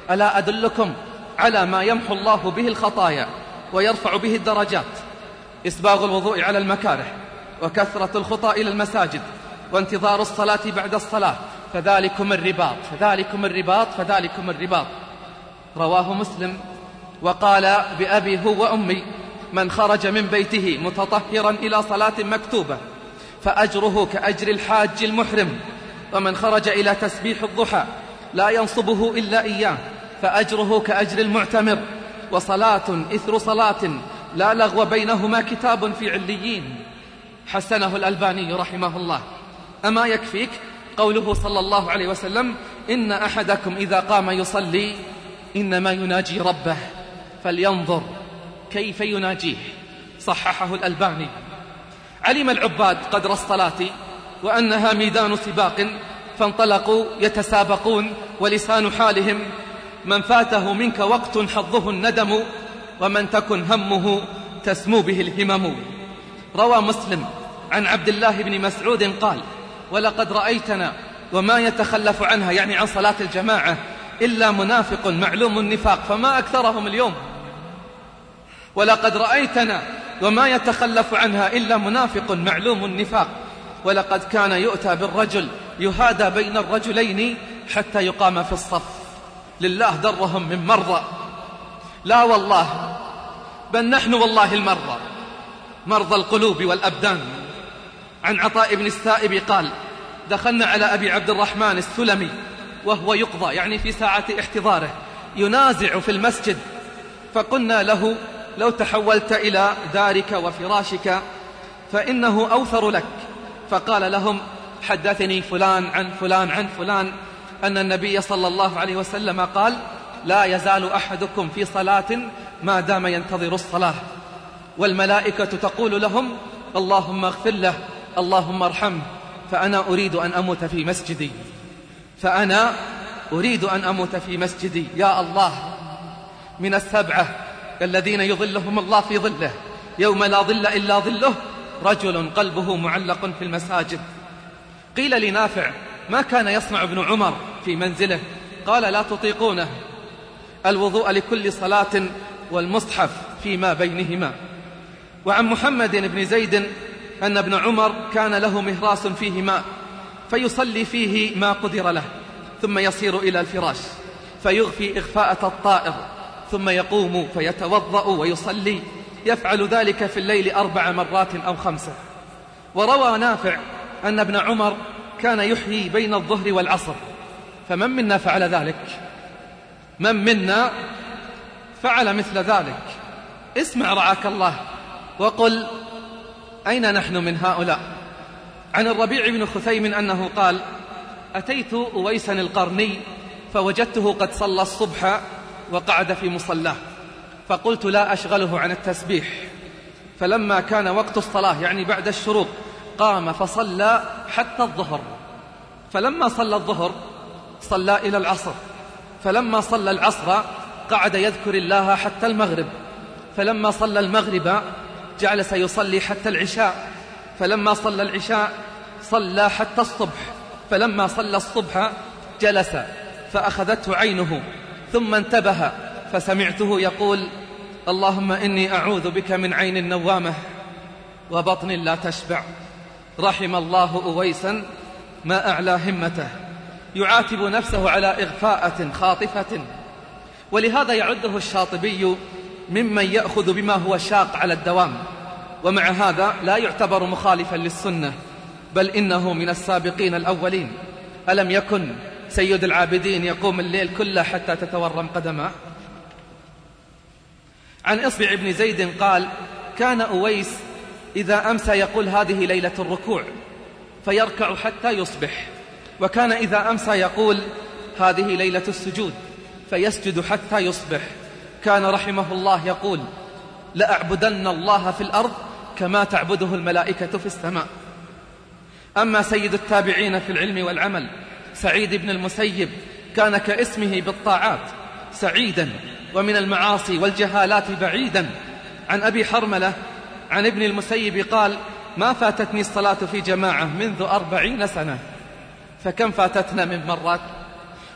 ألا أدلكم على ما يمحو الله به الخطايا ويرفع به الدرجات؟ إسباغ الوضوء على المكاره، وكثرة الخطى إلى المساجد، وانتظار الصلاة بعد الصلاة، فذلكم الرباط فذلكم الرباط فذلكم الرباط. رواه مسلم وقال بأبي هو وأمي: من خرج من بيته متطهرا إلى صلاة مكتوبة فأجره كأجر الحاج المحرم، ومن خرج إلى تسبيح الضحى لا ينصبه إلا إياه فأجره كأجر المعتمر، وصلاة إثر صلاة لا لغو بينهما كتاب في عليين. حسنه الألباني رحمه الله. أما يكفيك قوله صلى الله عليه وسلم: إن أحدكم إذا قام يصلي إنما يناجي ربه فلينظر كيف يناجيه. صححه الألباني. علم العباد قدر الصلاة وأنها ميدان سباق، فانطلقوا يتسابقون، ولسان حالهم: من فاته منك وقت حظه الندم، ومن تكن همه تسمو به الهمم. روى مسلم عن عبد الله بن مسعود قال: ولقد رأيتنا وما يتخلف عنها، يعني عن صلاة الجماعة، إلا منافق معلوم النفاق، فما أكثرهم اليوم. ولقد رأيتنا وما يتخلف عنها إلا منافق معلوم النفاق، ولقد كان يؤتى بالرجل يهادى بين الرجلين حتى يقام في الصف. لله درهم من مرضى. لا والله، بل نحن والله المرضى، مرضى القلوب والأبدان. عن عطاء بن السائب قال: دخلنا على أبي عبد الرحمن السلمي وهو يقضى، يعني في ساعة احتضاره، ينازع في المسجد، فقلنا له: لو تحولت إلى دارك وفراشك فإنه أوثر لك. فقال لهم: حدثني فلان عن فلان عن فلان أن النبي صلى الله عليه وسلم قال: لا يزال أحدكم في صلاة ما دام ينتظر الصلاة، والملائكة تقول لهم: اللهم اغفر له، اللهم ارحمه، فأنا أريد أن أموت في مسجدي، فأنا أريد أن أموت في مسجدي. يا الله، من السبعة الذين يظلهم الله في ظله يوم لا ظل إلا ظله رجل قلبه معلق في المساجد. قيل لنافع: ما كان يصنع ابن عمر في منزله؟ قال: لا تطيقونه، الوضوء لكل صلاة والمصحف فيما بينهما. وعن محمد بن زيد أن ابن عمر كان له مهراس فيه ماء، فيصلي فيه ما قدر له، ثم يصير إلى الفراش فيغفي إغفاءة الطائر، ثم يقوم فيتوضأ ويصلي، يفعل ذلك في الليل أربع مرات أو خمسة. وروى نافع أن ابن عمر كان يحيي بين الظهر والعصر. فمن منا فعل ذلك؟ من منا فعل مثل ذلك؟ اسمع رعاك الله وقل: أين نحن من هؤلاء؟ عن الربيع بن خثيم أنه قال: أتيت أويسا القرني فوجدته قد صلى الصبح وقعد في مصلاه، فقلت: لا أشغله عن التسبيح. فلما كان وقت الصلاة، يعني بعد الشروق، قام فصلى حتى الظهر. فلما صلى الظهر صلى إلى العصر، فلما صلى العصر قعد يذكر الله حتى المغرب، فلما صلى المغرب جلس يصلي حتى العشاء، فلما صلى العشاء صلى حتى الصبح، فلما صلى الصبح جلس فأخذته عينه، ثم انتبه فسمعته يقول: اللهم إني أعوذ بك من عين نوامة وبطن لا تشبع. رحم الله أويسا ما أعلى همته، يعاتب نفسه على إغفاءة خاطفة. ولهذا يعده الشاطبي ممن يأخذ بما هو شاق على الدوام، ومع هذا لا يعتبر مخالفا للسنة، بل إنه من السابقين الأولين. ألم يكن سيد العابدين يقوم الليل كله حتى تتورم قدمه؟ عن إصبع بن زيد قال: كان أويس إذا أمسى يقول: هذه ليلة الركوع، فيركع حتى يصبح، وكان إذا أمسى يقول: هذه ليلة السجود، فيسجد حتى يصبح. كان رحمه الله يقول: لأعبدن الله في الأرض كما تعبده الملائكة في السماء. أما سيد التابعين في العلم والعمل سعيد بن المسيب كان كاسمه بالطاعات سعيدا، ومن المعاصي والجهالات بعيدا. عن أبي حرملة عن ابن المسيب قال: ما فاتتني الصلاة في جماعة منذ أربعين سنة، فكم فاتتنا من مرات؟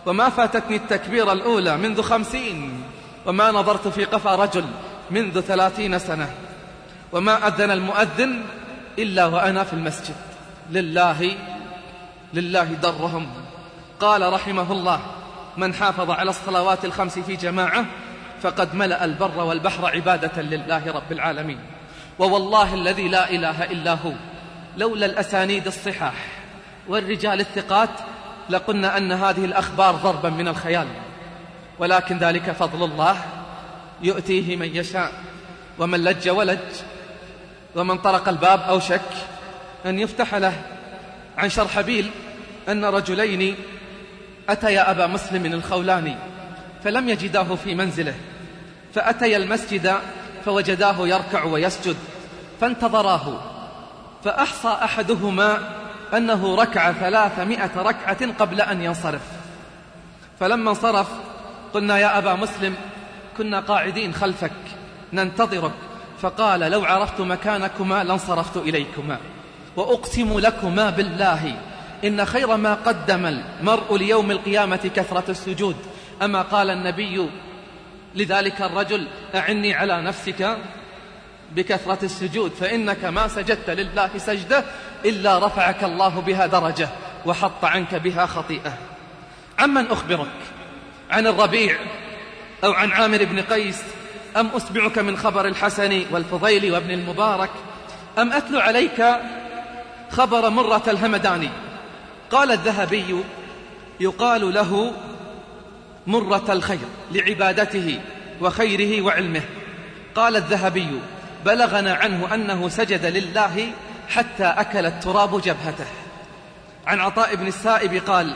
وما فاتتني التكبيرة الأولى منذ خمسين، وما نظرت في قفا رجل منذ ثلاثين سنة، وما أذن المؤذن إلا وأنا في المسجد. لله لله درهم. قال رحمه الله: من حافظ على الصلوات الخمس في جماعة فقد ملأ البر والبحر عبادة لله رب العالمين. ووالله الذي لا إله إلا هو، لولا الأسانيد الصحاح والرجال الثقات لقلنا أن هذه الأخبار ضربا من الخيال، ولكن ذلك فضل الله يؤتيه من يشاء. ومن لج ولج، ومن طرق الباب أوشك أن يفتح له. عن شرحبيل أن رجلين أتيا أبا مسلم الخولاني فلم يجداه في منزله، فأتيا المسجد فوجداه يركع ويسجد، فانتظراه، فأحصى أحدهما أنه ركع ثلاثمائة ركعة قبل أن ينصرف. فلما انصرف قلنا: يا أبا مسلم، كنا قاعدين خلفك ننتظرك. فقال: لو عرفت مكانكما لانصرفت إليكما، وأقسم لكما بالله إن خير ما قدم المرء ليوم القيامة كثرة السجود. أما قال النبي لذلك الرجل: أعني على نفسك بكثرة السجود، فإنك ما سجدت لله سجدة إلا رفعك الله بها درجة وحط عنك بها خطيئة. عمن أخبرك؟ عن الربيع أو عن عامر بن قيس؟ أم أسبعك من خبر الحسن والفضيل وابن المبارك؟ أم أتلو عليك خبر مرة الهمداني؟ قال الذهبي: يقال له مرة الخير لعبادته وخيره وعلمه. قال الذهبي: بلغنا عنه أنه سجد لله حتى أكل التراب جبهته. عن عطاء بن السائب قال: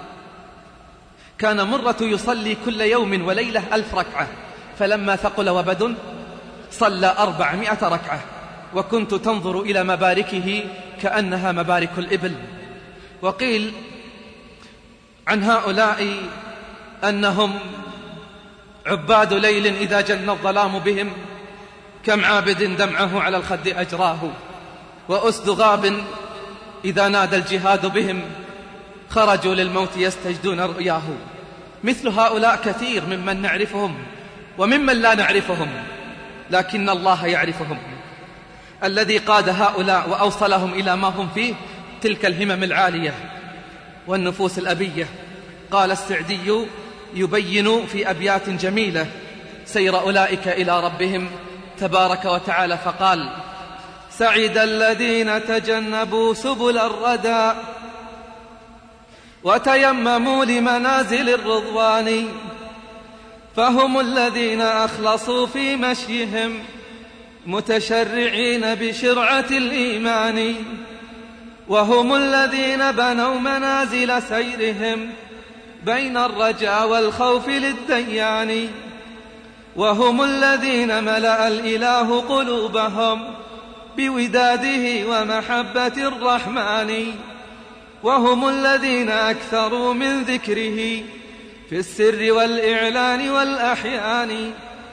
كان مرة يصلي كل يوم وليلة ألف ركعة، فلما ثقل وبد صلى أربعمائة ركعة، وكنت تنظر إلى مباركه كأنها مبارك الإبل. وقيل عن هؤلاء أنهم عباد ليل إذا جن الظلام بهم، كم عابد دمعه على الخد أجراه، وأسد غاب إذا نادى الجهاد بهم، خرجوا للموت يستجدون رؤياه. مثل هؤلاء كثير ممن نعرفهم وممن لا نعرفهم، لكن الله يعرفهم. الذي قاد هؤلاء وأوصلهم إلى ما هم فيه تلك الهمم العالية والنفوس الأبية. قال السعدي يبين في أبيات جميلة سير أولئك إلى ربهم تبارك وتعالى فقال: سعد الذين تجنبوا سبل الردى وتيمموا لمنازل الرضوان، فهم الذين أخلصوا في مشيهم متشرعين بشرعة الإيمان، وهم الذين بنوا منازل سيرهم بين الرجاء والخوف للديان، وهم الذين ملأ الإله قلوبهم بوداده ومحبة الرحمن، وهم الذين أكثروا من ذكره في السر والإعلان والأحيان،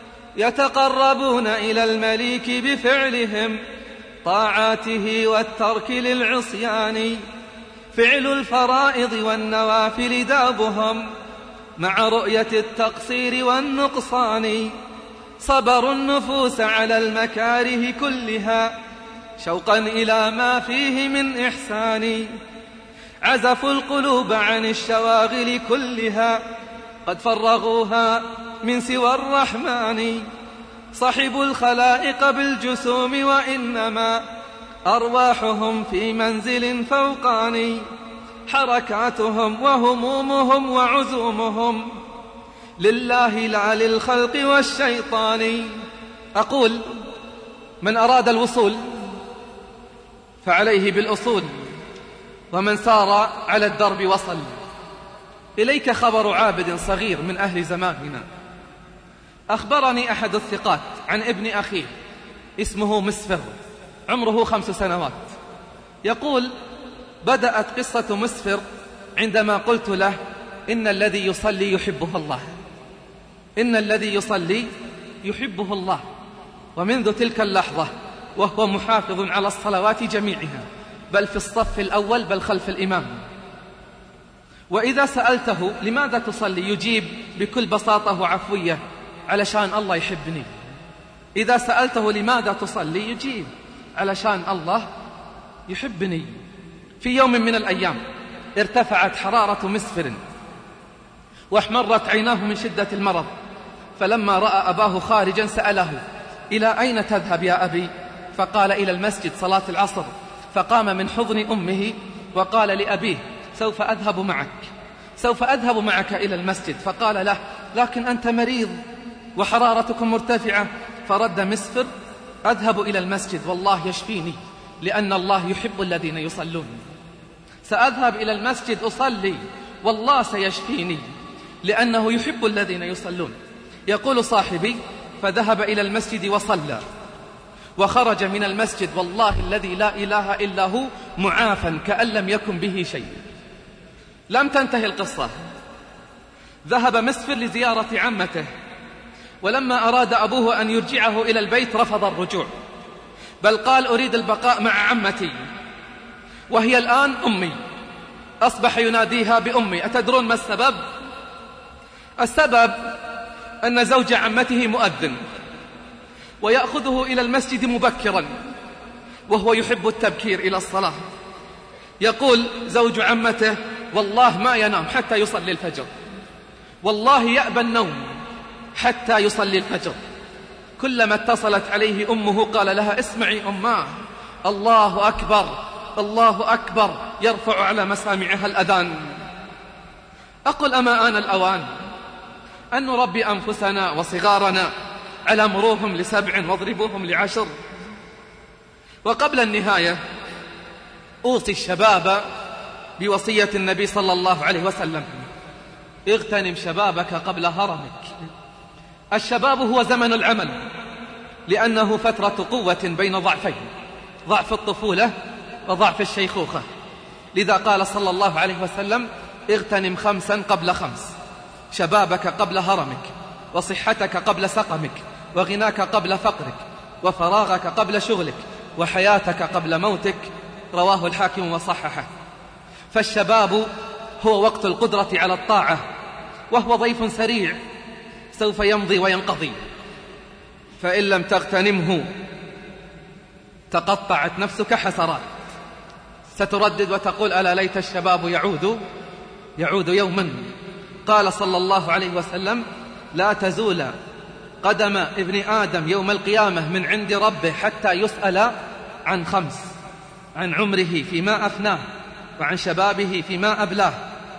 يتقربون إلى المليك بفعلهم طاعاته والترك للعصيان، فعل الفرائض والنوافل دابهم مع رؤية التقصير والنقصان، صبروا النفوس على المكاره كلها شوقا إلى ما فيه من إحسان، عزفوا القلوب عن الشواغل كلها قد فرغوها من سوى الرحمن، صحبوا الخلائق بالجسوم وإنما أرواحهم في منزل فوقاني، حركاتهم وهمومهم وعزومهم لله لا للخلق والشيطان. أقول: من أراد الوصول فعليه بالأصول، ومن سار على الدرب وصل. إليك خبر عابد صغير من أهل زماننا. أخبرني أحد الثقات عن ابن أخيه اسمه مسفر، عمره خمس سنوات. يقول: بدأت قصة مسفر عندما قلت له: إن الذي يصلي يحبه الله، إن الذي يصلي يحبه الله. ومنذ تلك اللحظة وهو محافظ على الصلوات جميعها، بل في الصف الأول بل خلف الإمام. وإذا سألته لماذا تصلي يجيب بكل بساطة وعفوية: علشان الله يحبني. إذا سألته لماذا تصلي يجيب: علشان الله يحبني. في يوم من الأيام ارتفعت حرارة مسفر واحمرت عيناه من شدة المرض، فلما رأى أباه خارجا سأله: إلى أين تذهب يا أبي؟ فقال: إلى المسجد صلاة العصر. فقام من حضن أمه وقال لأبيه: سوف أذهب معك سوف أذهب معك إلى المسجد. فقال له: لكن أنت مريض وحرارتكم مرتفعة. فرد مسفر: أذهب إلى المسجد والله يشفيني، لأن الله يحب الذين يصلون. سأذهب إلى المسجد أصلي والله سيشفيني، لأنه يحب الذين يصلون. يقول صاحبي: فذهب إلى المسجد وصلى، وخرج من المسجد والله الذي لا إله إلا هو معافى كأن لم يكن به شيء. لم تنتهي القصة. ذهب مسفر لزيارة عمته، ولما أراد أبوه أن يرجعه إلى البيت رفض الرجوع، بل قال: أريد البقاء مع عمتي وهي الآن أمي. أصبح يناديها بأمي. أتدرون ما السبب؟ السبب أن زوج عمته مؤذن ويأخذه إلى المسجد مبكرا، وهو يحب التبكير إلى الصلاة. يقول زوج عمته: والله ما ينام حتى يصلي الفجر، والله يأبى النوم حتى يصلي الفجر. كلما اتصلت عليه أمه قال لها: اسمعي أماه، الله أكبر الله أكبر، يرفع على مسامعها الأذان. أقول: أما آن الأوان أن نربي أنفسنا وصغارنا على مروهم لسبع واضربوهم لعشر. وقبل النهاية أوصي الشباب بوصية النبي صلى الله عليه وسلم: اغتنم شبابك قبل هرمك. الشباب هو زمن العمل، لأنه فترة قوة بين ضعفين: ضعف الطفولة وضعف الشيخوخة. لذا قال صلى الله عليه وسلم: اغتنم خمسا قبل خمس: شبابك قبل هرمك، وصحتك قبل سقمك، وغناك قبل فقرك، وفراغك قبل شغلك، وحياتك قبل موتك. رواه الحاكم وصححه. فالشباب هو وقت القدرة على الطاعة، وهو ضيف سريع سوف يمضي وينقضي، فإن لم تغتنمه تقطعت نفسك حسرات. ستردد وتقول: ألا ليت الشباب يعود يعود يوما. قال صلى الله عليه وسلم: لا تزول قدم ابن آدم يوم القيامة من عند ربه حتى يسأل عن خمس: عن عمره فيما أفناه، وعن شبابه فيما أبلاه،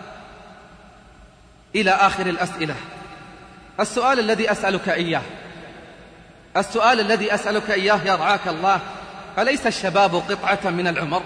إلى آخر الأسئلة. السؤال الذي أسألك إياه السؤال الذي أسألك إياه يرعاك الله: أليس الشباب قطعة من العمر؟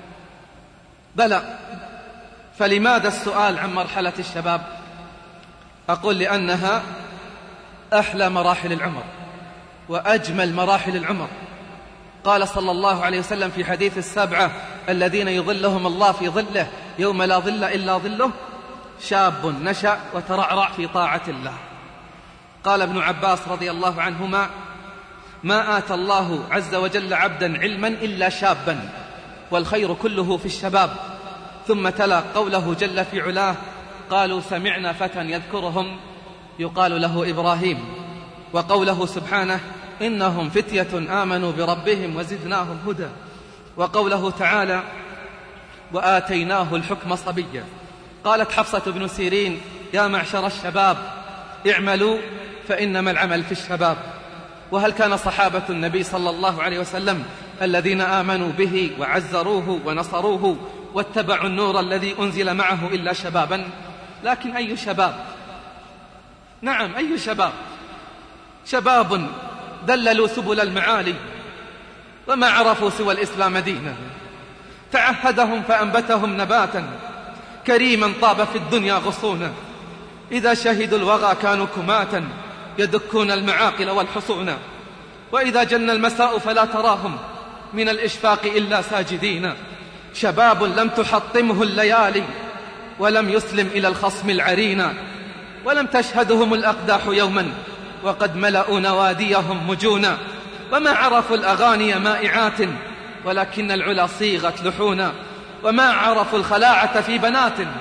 بلى. فلماذا السؤال عن مرحلة الشباب؟ أقول: لأنها أحلى مراحل العمر وأجمل مراحل العمر. قال صلى الله عليه وسلم في حديث السبعة الذين يظلهم الله في ظله يوم لا ظل إلا ظله: شاب نشأ وترعرع في طاعة الله. قال ابن عباس رضي الله عنهما: ما آتى الله عز وجل عبدا علما إلا شابا، والخير كله في الشباب. ثم تلا قوله جل في علاه: قالوا سمعنا فتى يذكرهم يقال له إبراهيم. وقوله سبحانه: إنهم فتية آمنوا بربهم وزدناهم هدى. وقوله تعالى: وآتيناه الحكم صبيا. قالت حفصة بن سيرين: يا معشر الشباب اعملوا فإنما العمل في الشباب. وهل كان صحابة النبي صلى الله عليه وسلم الذين آمنوا به وعزروه ونصروه واتبعوا النور الذي أنزل معه إلا شبابا؟ لكن أي شباب؟ نعم، أي شباب؟ شباب دللوا سبل المعالي وما عرفوا سوى الإسلام دينا، تعهدهم فأنبتهم نباتا كريما طاب في الدنيا غصونا. إذا شهدوا الوغى كانوا كماتا يدكون المعاقل والحصونا. وإذا جن المساء فلا تراهم من الإشفاق إلا ساجدين. شباب لم تحطمه الليالي ولم يسلم إلى الخصم العرينا، ولم تشهدهم الأقداح يوما وقد ملأوا نواديهم مجونا. وما عرفوا الأغاني مائعات ولكن العلا صيغت لحونا. وما عرفوا الخلاعة في بنات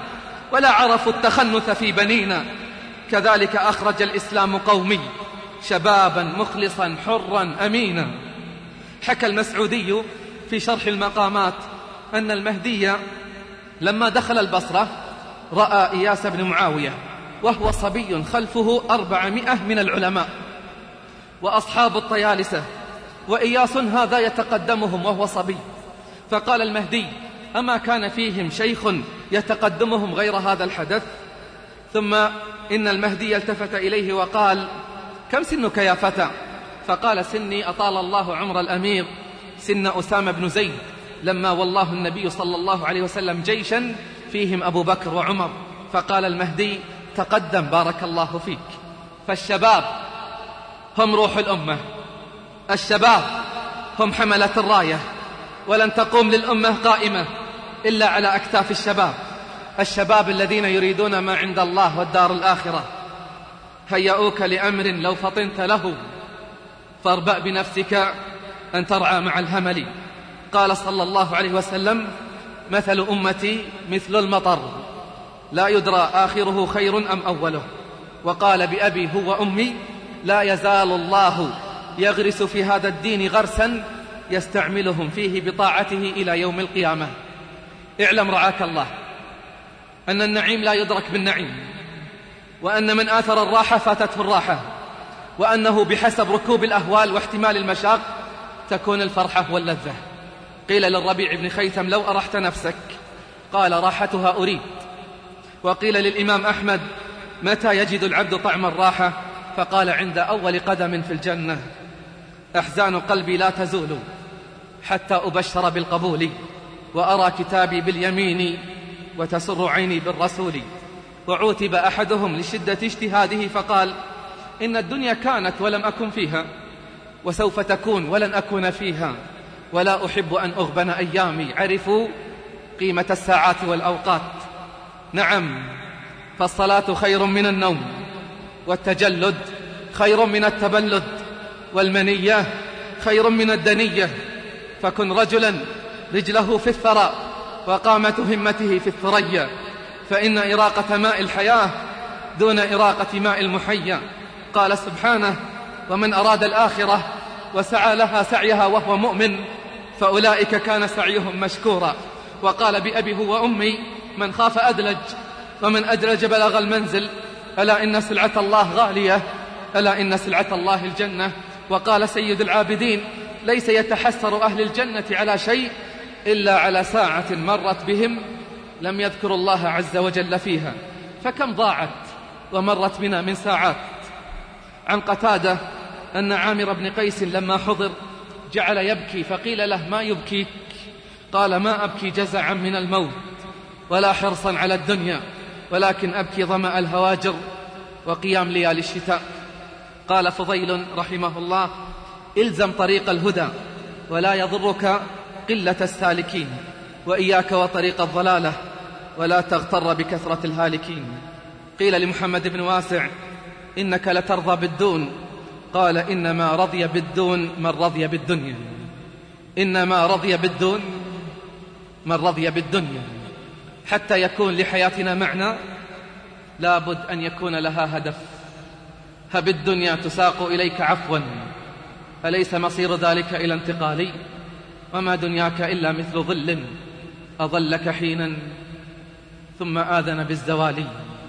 ولا عرفوا التخنث في بنينا. كذلك أخرج الإسلام قومي شبابا مخلصا حرا أمينا. حكى المسعودي في شرح المقامات أن المهدي لما دخل البصرة رأى إياس بن معاوية وهو صبي خلفه أربعمائة من العلماء وأصحاب الطيالسة، وإياس هذا يتقدمهم وهو صبي. فقال المهدي: أما كان فيهم شيخ يتقدمهم غير هذا الحدث؟ ثم إن المهدي التفت إليه وقال: كم سنك يا فتى؟ فقال: سني أطال الله عمر الأمير سن أسامة بن زيد، لما والله النبي صلى الله عليه وسلم جيشا فيهم أبو بكر وعمر. فقال المهدي: تقدم بارك الله فيك. فالشباب هم روح الأمة، الشباب هم حملة الراية، ولن تقوم للأمة قائمة إلا على أكتاف الشباب، الشباب الذين يريدون ما عند الله والدار الآخرة. هيئوك لأمر لو فطنت له فاربأ بنفسك أن ترعى مع الهمل. قال صلى الله عليه وسلم: مثل أمتي مثل المطر لا يدرى آخره خير أم أوله. وقال بأبي هو أمي: لا يزال الله يغرس في هذا الدين غرسا يستعملهم فيه بطاعته إلى يوم القيامة. اعلم رعاك الله أن النعيم لا يدرك بالنعيم، وأن من آثر الراحة فاتته الراحة، وأنه بحسب ركوب الأهوال واحتمال المشاق تكون الفرحة واللذة. قيل للربيع بن خيثم: لو أرحت نفسك؟ قال: راحتها أريد. وقيل للإمام أحمد: متى يجد العبد طعم الراحة؟ فقال: عند أول قدم في الجنة. أحزان قلبي لا تزول حتى أبشر بالقبول، وأرى كتابي باليمين وتسر عيني بالرسول. وعوتب أحدهم لشدة اجتهاده فقال: إن الدنيا كانت ولم أكن فيها، وسوف تكون ولن أكون فيها، ولا أحب أن أغبن أيامي. عرفوا قيمة الساعات والأوقات. نعم، فالصلاة خير من النوم، والتجلد خير من التبلد، والمنية خير من الدنية. فكن رجلا رجله في الثرى وقامة همته في الثريا، فإن إراقة ماء الحياة دون إراقة ماء المحيا. قال سبحانه: ومن أراد الآخرة وسعى لها سعيها وهو مؤمن فأولئك كان سعيهم مشكورا. وقال بأبي هو أمي: من خاف أدلج، ومن أدلج بلغ المنزل. ألا إن سلعة الله غالية، ألا إن سلعة الله الجنة. وقال سيد العابدين: ليس يتحسر أهل الجنة على شيء إلا على ساعة مرت بهم لم يذكروا الله عز وجل فيها. فكم ضاعت ومرت بنا من ساعات. عن قتادة أن عامر بن قيس لما حضر جعل يبكي، فقيل له: ما يبكيك؟ قال: ما أبكي جزعا من الموت ولا حرصا على الدنيا، ولكن أبكي ظمأ الهواجر وقيام ليالي الشتاء. قال فضيل رحمه الله: إلزم طريق الهدى ولا يضرك قلة السالكين، وإياك وطريق الضلالة ولا تغتر بكثرة الهالكين. قيل لمحمد بن واسع: إنك لترضى بالدون. قال: إنما رضي بالدون من رضي بالدنيا، إنما رضي بالدون من رضي بالدنيا. حتى يكون لحياتنا معنى لابد أن يكون لها هدف. هب الدنيا تساق إليك عفوا، أليس مصير ذلك إلى انتقالي؟ وما دنياك إلا مثل ظل أظلك حينا ثم آذن بالزوال.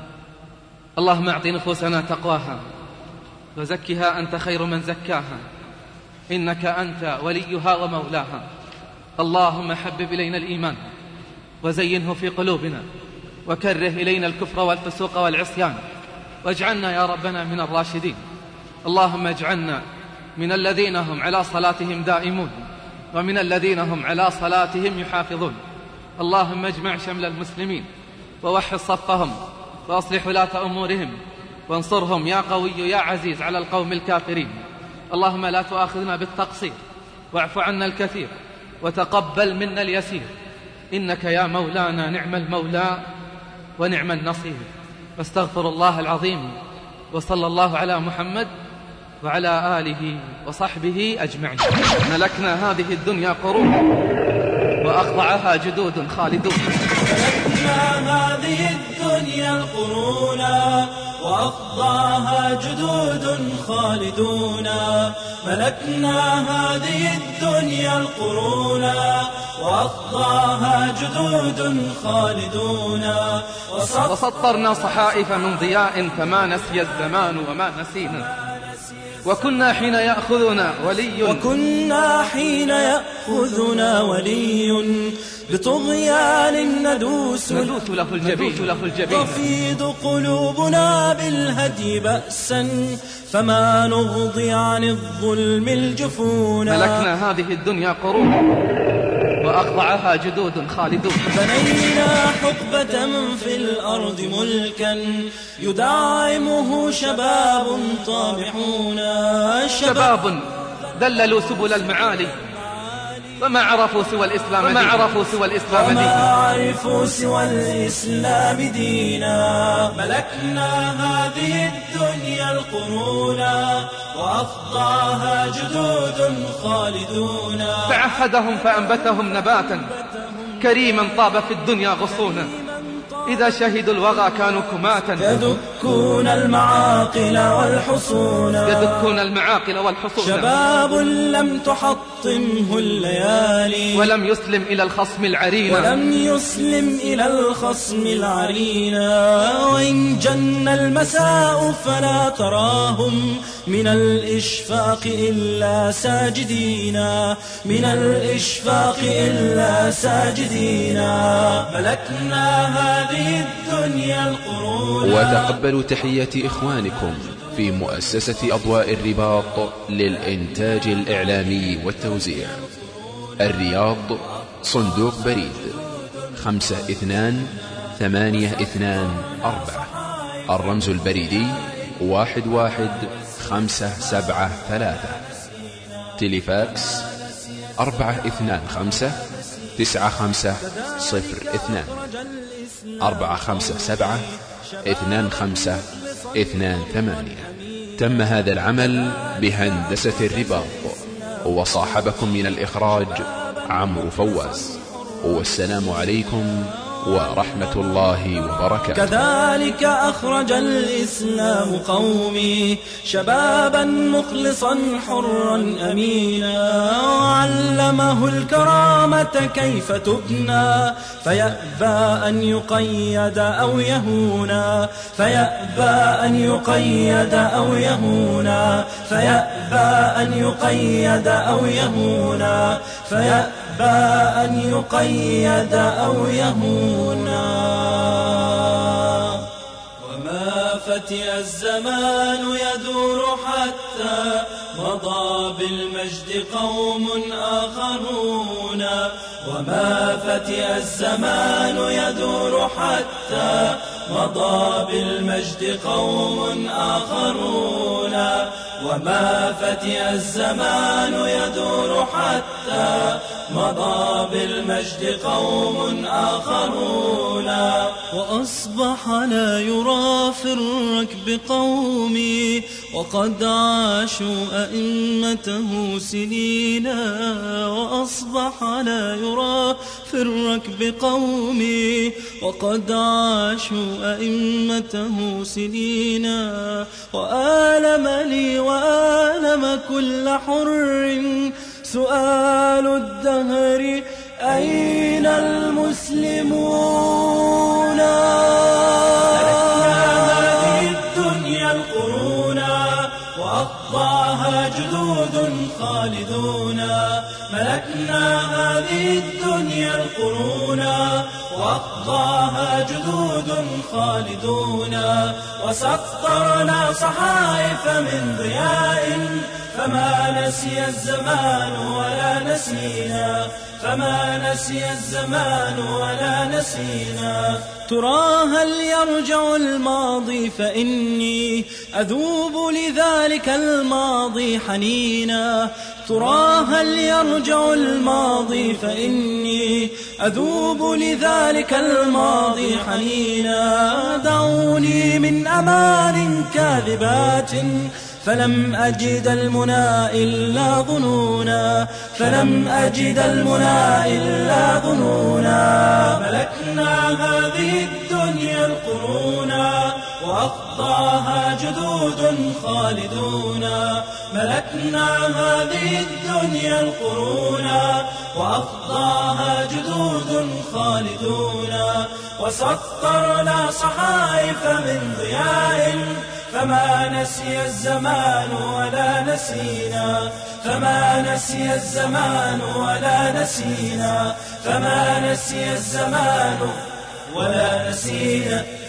اللهم أعط نفوسنا تقواها وزكها أنت خير من زكاها، إنك أنت وليها ومولاها. اللهم حبب إلينا الإيمان وزينه في قلوبنا، وكره إلينا الكفر والفسوق والعصيان، واجعلنا يا ربنا من الراشدين. اللهم اجعلنا من الذين هم على صلاتهم دائمون، ومن الذين هم على صلاتهم يحافظون. اللهم اجمع شمل المسلمين ووحد صفهم، وأصلح ولاة أمورهم، وانصرهم يا قوي يا عزيز على القوم الكافرين. اللهم لا تؤاخذنا بالتقصير، واعف عنا الكثير، وتقبل منا اليسير، إنك يا مولانا نعم المولى ونعم النصير. واستغفر الله العظيم، وصلى الله على محمد وعلى آله وصحبه أجمعين. ملكنا هذه الدنيا قرون، وأخضعها جدود خالدون. ملكنا هذه الدنيا القرونا وأقضاها جدود خالدون. ملكنا هذه الدنيا القرونا وأقضاها جدود خالدون. وسطرنا صحائف من ضياء فما نسي الزمان وما نسينا. وكنا حين يأخذنا ولي وكنا حين يأخذنا ولي بطغيان ندوس ندوس له الجبين له الجبين تفيض قلوبنا بالهدي بأسا فما نغضي عن الظلم الجفونا. ملكنا هذه الدنيا قرون وأخضعها جدود خالدون. بنينا حقبة في الأرض ملكا يدعمه شباب طامحون. شباب دللوا سبل المعالي وما عرفوا سوى الإسلام وما عرفوا سوى الإسلام وما دينا عرفوا سوى الإسلام دينا. ملكنا هذه الدنيا القرونا وأفضاها جدود خالدون. تعهدهم فأنبتهم نباتا كريما طاب في الدنيا غصونا. إذا شهدوا الوغى كانوا كماتا يدكون المعاقل والحصون. يدكون المعاقل والحصون. شباب لم تحطمه الليالي ولم يسلم إلى الخصم العرين ولم يسلم إلى الخصم العرين. وإن جن المساء فلا تراهم من الإشفاق إلا ساجدين من الإشفاق إلا ساجدين. ملكنا هذه الدنيا القرون. وتقبلوا تحيات إخوانكم في مؤسسة أضواء الرباط للإنتاج الإعلامي والتوزيع. الرياض، صندوق بريد خمسة اثنان ثمانية اثنان أربعة. الرمز البريدي واحد واحد خمسة سبعة ثلاثة. تليفاكس أربعة اثنان خمسة تسعة خمسة صفر اثنان أربعة خمسة سبعة اثنان خمسة اثنان ثمانية. تم هذا العمل بهندسة الرباط، وصاحبكم من الإخراج عمرو فواز. والسلام عليكم ورحمة الله وبركاته. كذلك أخرج الإسلام قومي شبابا مخلصا حرا أمينا. وعلمه الكرامة كيف تبنى فيأبى أن يقيد أو يهونا فيأبى أن يقيد أو يهونا فيأبى أن يقيد أو يهونا فيأبى أن يقيد أو يهونا. وما فتئ الزمان يدور حتى مضى بالمجد قوم آخرون. وما فتئ الزمان يدور حتى مضى بالمجد قوم آخرون. وما فتئ الزمان يدور حتى مضى بالمجد قوم آخرون. وأصبح لا يرى في الركب قومي وقد عاشوا أئمته سنينا. وأصبح لا يرى في الركب قومي وقد عاشوا أئمته سنينا. وآلم لي وآلم كل حر سؤال الدهر أين المسلمون. هذه الدنيا القرونا وأقضاها جدود خالدون. ملكنا هذه الدنيا القرونا وأقضاها جدود خالدون. وسطرنا صحائف من ضياء فما نسي الزمان ولا نسينا فما نسي الزمان ولا نسينا. ترى هل يرجع الماضي فإني أذوب لذلك الماضي حنينا. ترى هل يرجع الماضي فإني أذوب لذلك الماضي حنينا. دعوني من أمان كاذبات فلم أجد المنى إلا ظنونا فلم أجد المنى إلا ظنونا ملكنا هذه الدنيا القرونا وأخضاها جدود خالدونا ملكنا هذه الدنيا القرونا وأخضاها جدود خالدونا وسطرنا صحائف من ضياء فما نسي الزمان ولا نسينا فما نسي الزمان ولا نسينا فما نسي الزمان ولا نسينا